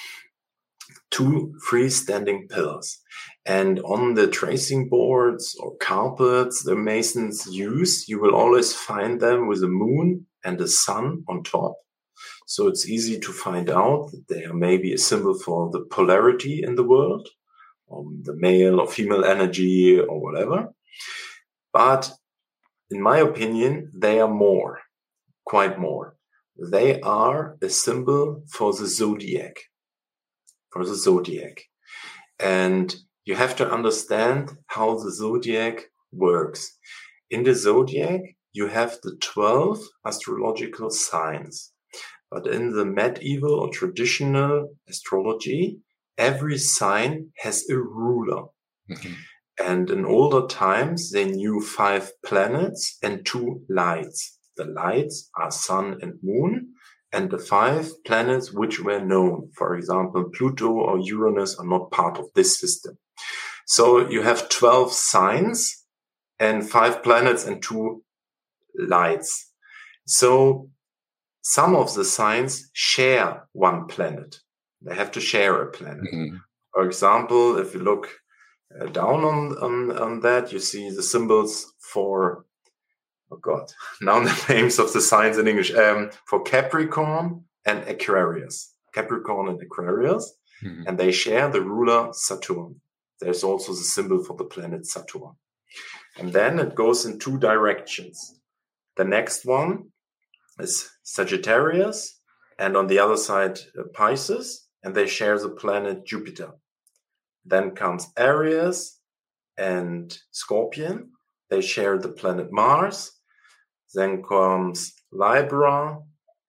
two freestanding pillars. And on the tracing boards or carpets the Masons use, you will always find them with a moon and a sun on top. So it's easy to find out that they are maybe a symbol for the polarity in the world, or the male or female energy or whatever. But in my opinion, they are more, quite more. They are a symbol for the zodiac, for the zodiac. And you have to understand how the zodiac works. In the zodiac, you have the twelve astrological signs. But in the medieval or traditional astrology, every sign has a ruler. Mm-hmm. And in older times, they knew five planets and two lights. The lights are sun and moon, and the five planets which were known, for example, Pluto or Uranus, are not part of this system. So you have twelve signs and five planets and two lights. So some of the signs share one planet. They have to share a planet. Mm-hmm. For example, if you look uh, down on, on, on that, you see the symbols for, oh God, now the names of the signs in English, um, for Capricorn and Aquarius. Capricorn and Aquarius, mm-hmm. and they share the ruler Saturn. There's also the symbol for the planet Saturn. And then it goes in two directions. The next one is Sagittarius, and on the other side, uh, Pisces, and they share the planet Jupiter. Then comes Aries and Scorpion. They share the planet Mars. Then comes Libra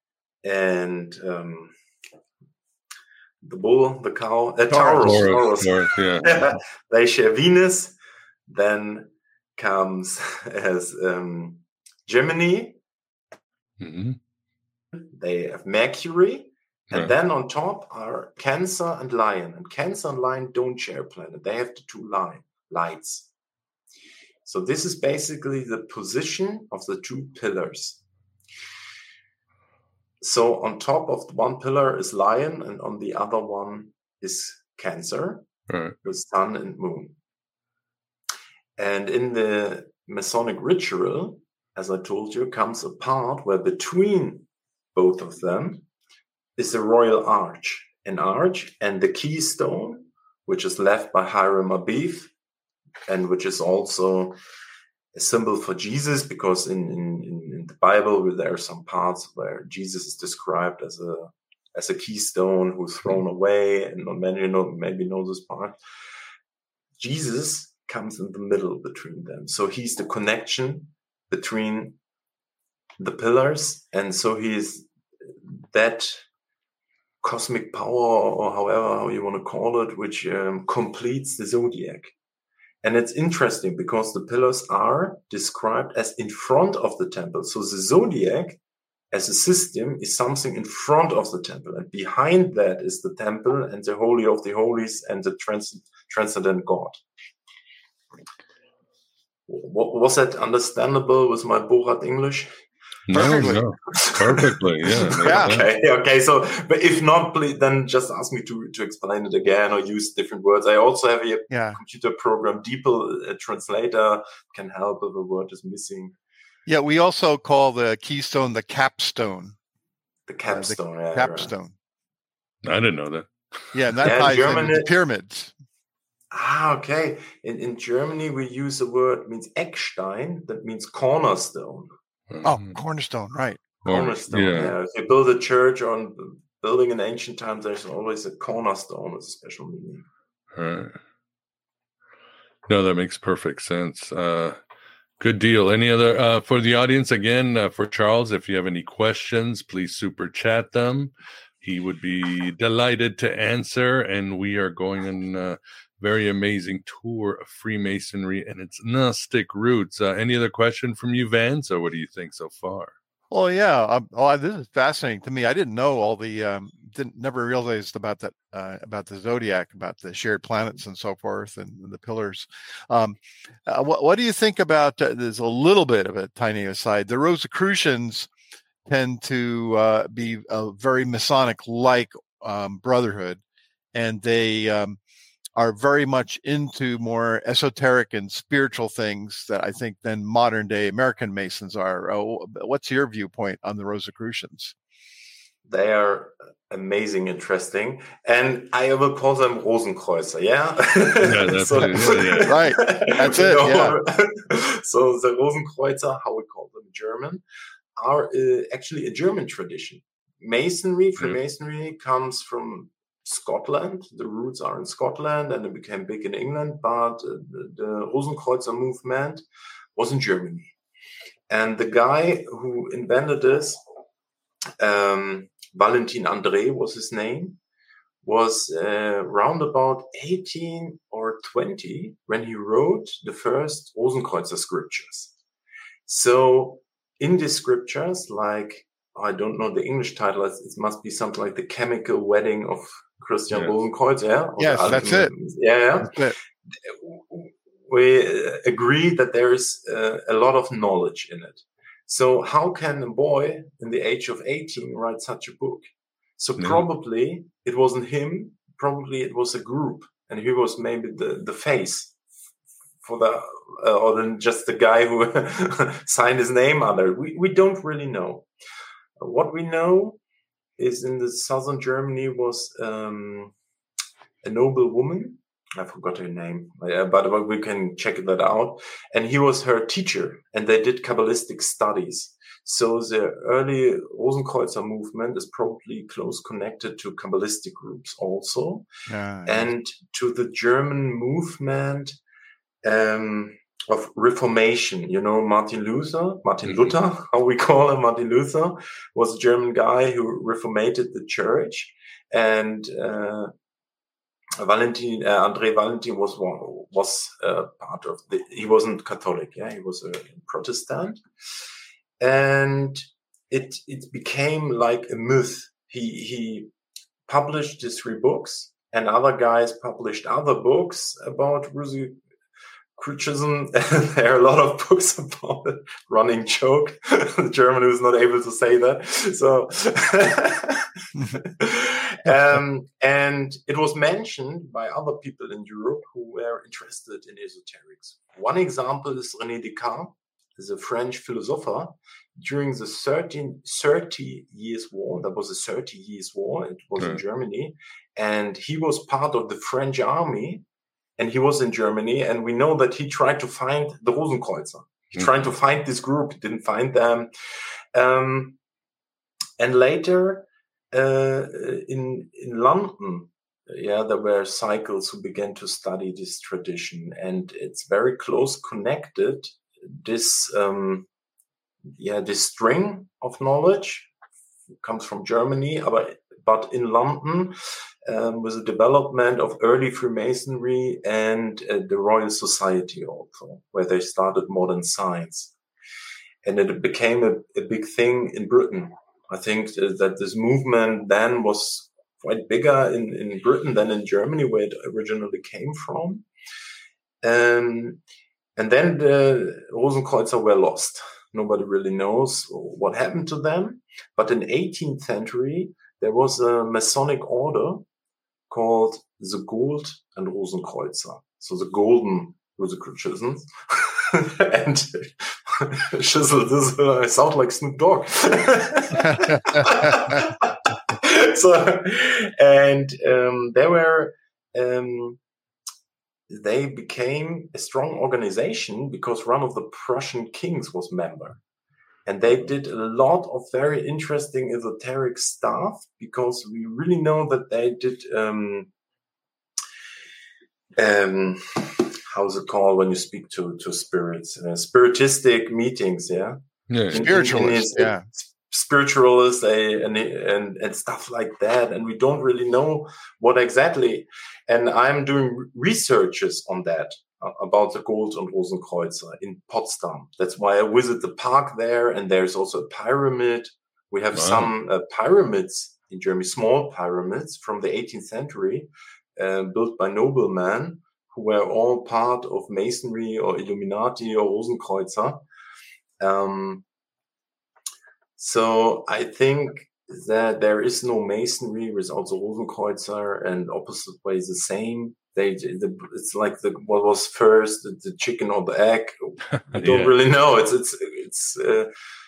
and um, the bull, the cow, uh, Taurus. Taurus, Taurus. Taurus yeah. They share Venus. Then comes as um, Gemini. Mm-hmm. They have Mercury. And Right. then on top are Cancer and Lion. And Cancer and Lion don't share a planet. They have the two line, lights. So this is basically the position of the two pillars. So on top of one pillar is Lion, and on the other one is Cancer, Right. with Sun and Moon. And in the Masonic ritual, as I told you, comes a part where between both of them is the royal arch, an arch, and the keystone, which is left by Hiram Abiff, and which is also a symbol for Jesus, because in, in, in the Bible there are some parts where Jesus is described as a as a keystone who's thrown away, and not many know, maybe know this part. Jesus comes in the middle between them, so he's the connection between the pillars, and so he's that cosmic power, or however how you want to call it, which um, completes the zodiac. And it's interesting because the pillars are described as in front of the temple. So the zodiac as a system is something in front of the temple, and behind that is the temple and the Holy of the Holies and the trans- transcendent God. W- was that understandable with my Borat English? No, Perfectly. no, perfectly. Yeah. makes Yeah. sense. Okay, okay. So, but if not, please, then just ask me to, to explain it again or use different words. I also have a Yeah. computer program, DeepL, a translator, can help if a word is missing. Yeah. We also call the keystone the capstone. The capstone. yeah, Capstone. I didn't know that. Yeah. And that Yeah, in ties German into the it- pyramids. Ah, okay. In in Germany, we use the word means Eckstein. That means cornerstone. Oh, Mhm. cornerstone. Right. Or- Cornerstone. yeah. Yeah. If you build a church on building in ancient times, there's always a cornerstone with a special meaning. Right. No, that makes perfect sense. Uh, good deal. Any other uh, for the audience? Again, uh, for Charles, if you have any questions, please super chat them. He would be delighted to answer. And we are going on a very amazing tour of Freemasonry and its Gnostic roots. Uh, any other question from you, Vance, or what do you think so far? Well, yeah. Um, oh, this is fascinating to me. I didn't know all the, um, didn't never realized about that, uh, about the zodiac, about the shared planets and so forth, and the pillars. Um, uh, what, what do you think about? Uh, there's a little bit of a tiny aside. The Rosicrucians tend to uh, be a very Masonic-like um, brotherhood, and they um, are very much into more esoteric and spiritual things that I think than modern day American Masons are. Uh, what's your viewpoint on the Rosicrucians? They are amazing, interesting, and I will call them Rosenkreuzer. Yeah, Yeah, that's so, it, yeah, yeah. Right. That's you it, know, so the Rosenkreuzer, how we call them in German, are uh, actually a German tradition. Masonry, Freemasonry comes from Scotland. The roots are in Scotland, and it became big in England. But uh, the, the Rosenkreuzer movement was in Germany, and the guy who invented this, um, Valentin André was his name, was uh, round about eighteen or twenty when he wrote the first Rosenkreuzer scriptures. So in these scriptures, like, I don't know the English title, it must be something like the chemical wedding of Christian Yes. Rosenkreuz. Yeah, or Yes, the that's it. Yeah, yeah. That's it. We uh, agree that there is uh, a lot of knowledge in it. So how can a boy in the age of eighteen write such a book? So Yeah. probably it wasn't him, probably it was a group, and he was maybe the, the face for the, uh, or then just the guy who signed his name under. We, we don't really know. What we know is in the southern Germany was um, a noble woman. I forgot her name, uh, but we can check that out. And he was her teacher, and they did Kabbalistic studies. So the early Rosenkreuzer movement is probably close connected to Kabbalistic groups also, Yeah, and to the German movement um, of Reformation. You know, Martin Luther, Martin Mhm. Luther, how we call him, Martin Luther, was a German guy who reformated the church. And uh, Valentin, uh, André Valentin was one, was uh, part of the, he wasn't Catholic, yeah, he was a Protestant. And it it became like a myth. He he published his three books, and other guys published other books about Rosicrucianism. There are a lot of books about it. Running joke. The German who's not able to say that. So, um, and it was mentioned by other people in Europe who were interested in esoterics. One example is René Descartes, is a French philosopher. During the thirteen, thirty years war, there was a thirty years war, it was mm. in Germany, and he was part of the French army, and he was in Germany, and we know that he tried to find the Rosenkreuzer. He mm. tried to find this group, didn't find them. Um, and later, uh, in, in London, yeah, there were cycles who began to study this tradition, and it's very close connected, this... Um, Yeah, this string of knowledge comes from Germany, but, but in London um, was a development of early Freemasonry and uh, the Royal Society also, where they started modern science. And it became a, a big thing in Britain. I think that this movement then was quite bigger in, in Britain than in Germany, where it originally came from. Um, and then the Rosenkreuzer were lost. Nobody really knows what happened to them. But in the eighteenth century, there was a Masonic order called the Gold and Rosenkreuzer. So the golden Rosicrucians. And Schissel, this uh, I sound like Snoop Dogg. So, and um, there were... Um, they became a strong organization because one of the Prussian kings was member. And they did a lot of very interesting esoteric stuff, because we really know that they did, um, um, how's it called when you speak to, to spirits? Uh, spiritistic meetings, yeah? Yeah, spiritualists, yeah. Spiritualists and, and and stuff like that, and we don't really know what exactly. And I'm doing researches on that uh, about the Gold and Rosenkreuzer in Potsdam. That's why I visit the park there, and there's also a pyramid. We have wow. some uh, pyramids in Germany, small pyramids from the eighteenth century, uh, built by noblemen who were all part of Masonry or Illuminati or Rosenkreuzer. Um, So I think that there is no Masonry without the Rosenkreuzer, and opposite way is the same. They, the, it's like the what was first, the, the chicken or the egg. I don't yeah. really know. It's it's it's uh,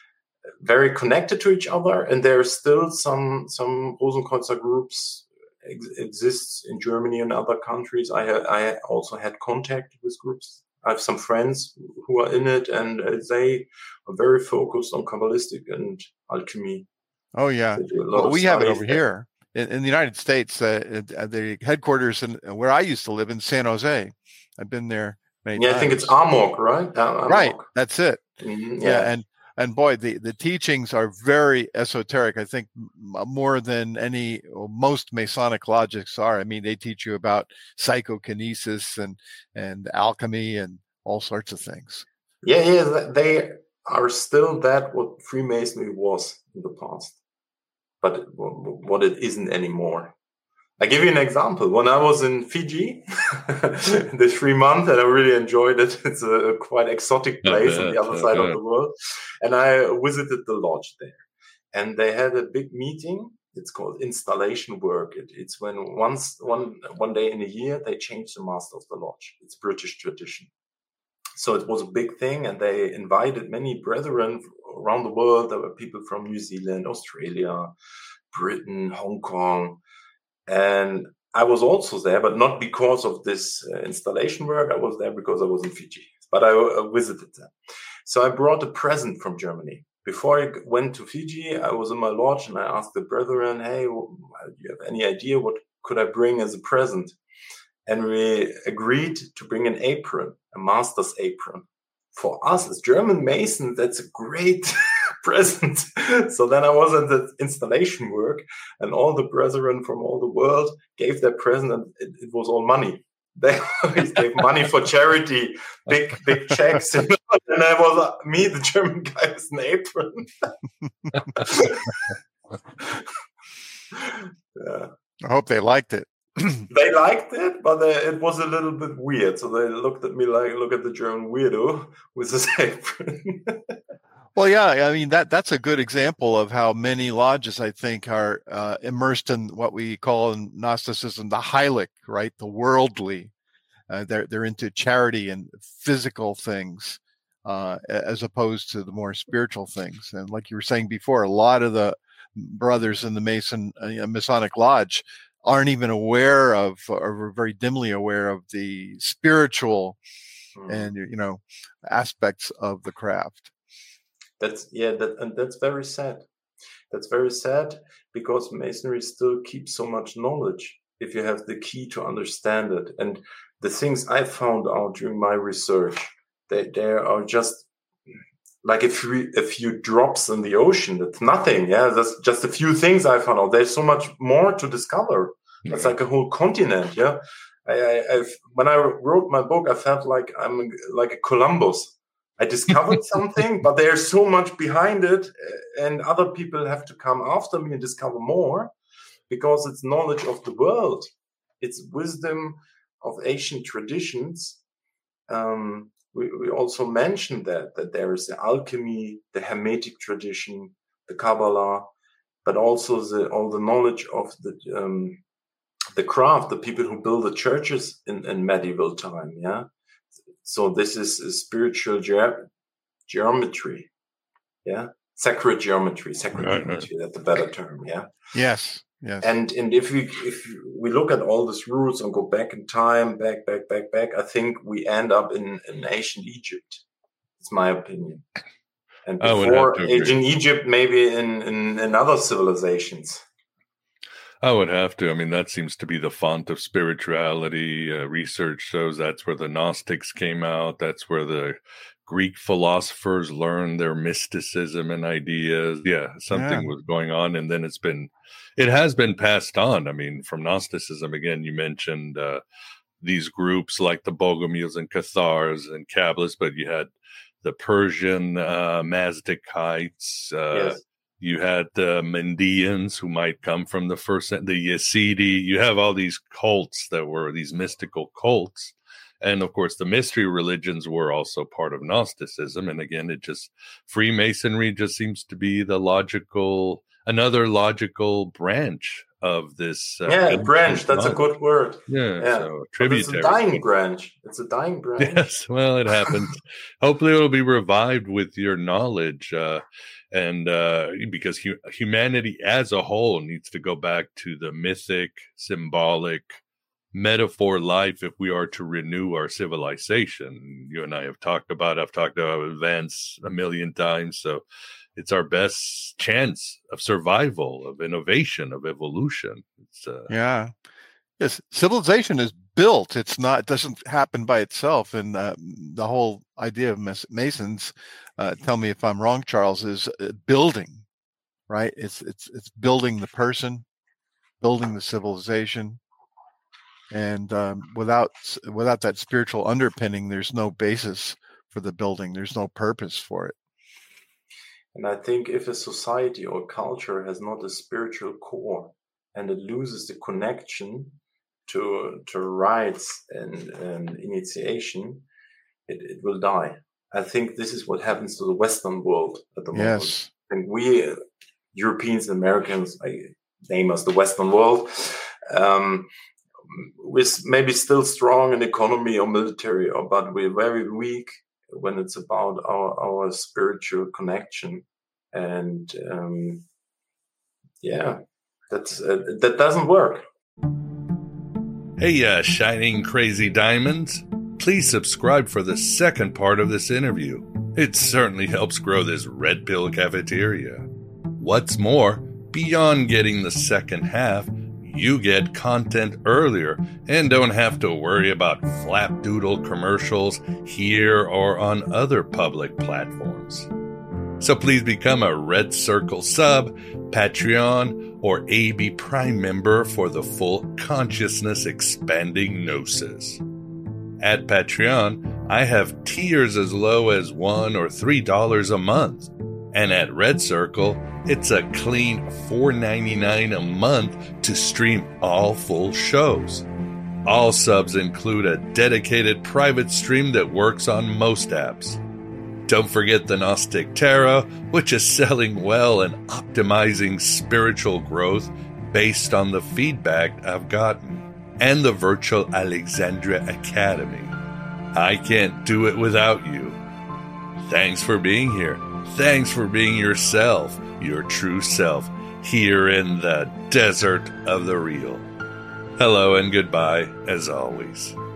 very connected to each other, and there are still some some Rosenkreuzer groups ex- exists in Germany and other countries. I ha- I also had contact with groups. I have some friends who are in it, and uh, they are very focused on Kabbalistic and alchemy. Oh, yeah. Well, we have it over there. Here in, in the United States. Uh, the headquarters in where I used to live in San Jose. I've been there many yeah, times. I think it's Amok, right? Amok. Right. That's it. Mm-hmm, yeah. yeah. And and boy, the, the teachings are very esoteric. I think more than any, well, most Masonic logics are. I mean, they teach you about psychokinesis and, and alchemy and all sorts of things. Yeah, yeah, they are still that what Freemasonry was in the past, but what it isn't anymore. I give you an example. When I was in Fiji, the three months, and I really enjoyed it. It's a quite exotic place on the other side of the world. And I visited the lodge there. And they had a big meeting. It's called installation work. It, it's when once one one day in a year, they change the master of the lodge. It's British tradition. So it was a big thing, and they invited many brethren around the world. There were people from New Zealand, Australia, Britain, Hong Kong. And I was also there, but not because of this uh, installation work. I was there because I was in Fiji, but I uh, visited them. So I brought a present from Germany. Before I went to Fiji, I was in my lodge and I asked the brethren, hey, well, do you have any idea what could I bring as a present? And we agreed to bring an apron, a master's apron. For us as German Masons, that's a great present. So then I was at the installation work, and all the brethren from all the world gave their present, and it, it was all money. They always gave money for charity, big, big checks. You know? And I was uh, me, the German guy with an apron. Yeah. I hope they liked it. They liked it, but they, it was a little bit weird. So they looked at me like, look at the German weirdo with his apron. Well, yeah, I mean, that that's a good example of how many lodges, I think, are uh, immersed in what we call in Gnosticism the Heilig, right? The worldly. Uh, they're they're into charity and physical things, uh, as opposed to the more spiritual things. And like you were saying before, a lot of the brothers in the Mason uh, Masonic Lodge aren't even aware of, or are very dimly aware of the spiritual mm. and you know aspects of the craft. That's yeah, that and that's very sad. That's very sad because Masonry still keeps so much knowledge if you have the key to understand it. And the things I found out during my research, they there are just like a few a few drops in the ocean. It's nothing. Yeah, that's just a few things I found out. There's so much more to discover. Mm-hmm. It's like a whole continent. Yeah, I, I I've, when I wrote my book, I felt like I'm like a Columbus. I discovered something, but there's so much behind it, and other people have to come after me and discover more because it's knowledge of the world. It's wisdom of ancient traditions. Um, we, we also mentioned that, that there is the alchemy, the Hermetic tradition, the Kabbalah, but also the, all the knowledge of the um, the craft, the people who build the churches in, in medieval time, yeah? So this is a spiritual ge- geometry, yeah, sacred geometry, sacred right, geometry. Right. That's a better term, yeah. Yes, yes. And and if we if we look at all these roots and go back in time, back, back, back, back, I think we end up in, in ancient Egypt. It's my opinion. And before ancient Egypt, maybe in, in in other civilizations. I would have to. I mean, that seems to be the font of spirituality. Uh, research shows that's where the Gnostics came out. That's where the Greek philosophers learned their mysticism and ideas. Yeah, something yeah. was going on. And then it's been, it has been passed on. I mean, from Gnosticism, again, you mentioned uh, these groups like the Bogomils and Cathars and Kabbalists, but you had the Persian uh, Mazdakites, uh, yes. You had the Mandeans who might come from the first, the Yazidi. You have all these cults that were these mystical cults. And of course, the mystery religions were also part of Gnosticism. And again, it just, Freemasonry just seems to be the logical, another logical branch of this. Uh, yeah, branch. That's knowledge. A good word. Yeah. yeah. So tributary. It's a dying branch. It's a dying branch. Yes. Well, it happens. Hopefully it'll be revived with your knowledge. Uh, And uh, because hu- humanity as a whole needs to go back to the mythic, symbolic, metaphor life if we are to renew our civilization. You and I have talked about, I've talked about Vance a million times. So it's our best chance of survival, of innovation, of evolution. It's, uh, yeah. Yes, civilization is built. It's not, it doesn't happen by itself. And uh, the whole idea of Masons, uh, tell me if I'm wrong, Charles, is building, right? It's, it's, it's building the person, building the civilization. And um, without, without that spiritual underpinning, there's no basis for the building. There's no purpose for it. And I think if a society or culture has not a spiritual core and it loses the connection to to rites and, and initiation, it, it will die. I think this is what happens to the Western world at the moment. Yes. And we, uh, Europeans and Americans, I name us the Western world, um, we're maybe still strong in economy or military, or, but we're very weak when it's about our, our spiritual connection. And um, yeah, that's uh, that doesn't work. Hey, uh, shining crazy diamonds. Please subscribe for the second part of this interview. It certainly helps grow this Red Pill cafeteria. What's more, beyond getting the second half, you get content earlier and don't have to worry about flapdoodle commercials here or on other public platforms. So please become a Red Circle sub, Patreon, or A B Prime member for the full consciousness expanding gnosis. At Patreon, I have tiers as low as one or three dollars a month. And at Red Circle, it's a clean four ninety-nine a month to stream all full shows. All subs include a dedicated private stream that works on most apps. Don't forget the Gnostic Tarot, which is selling well and optimizing spiritual growth based on the feedback I've gotten, and the virtual Alexandria Academy. I can't do it without you. Thanks for being here. Thanks for being yourself, your true self, here in the desert of the real. Hello and goodbye, as always.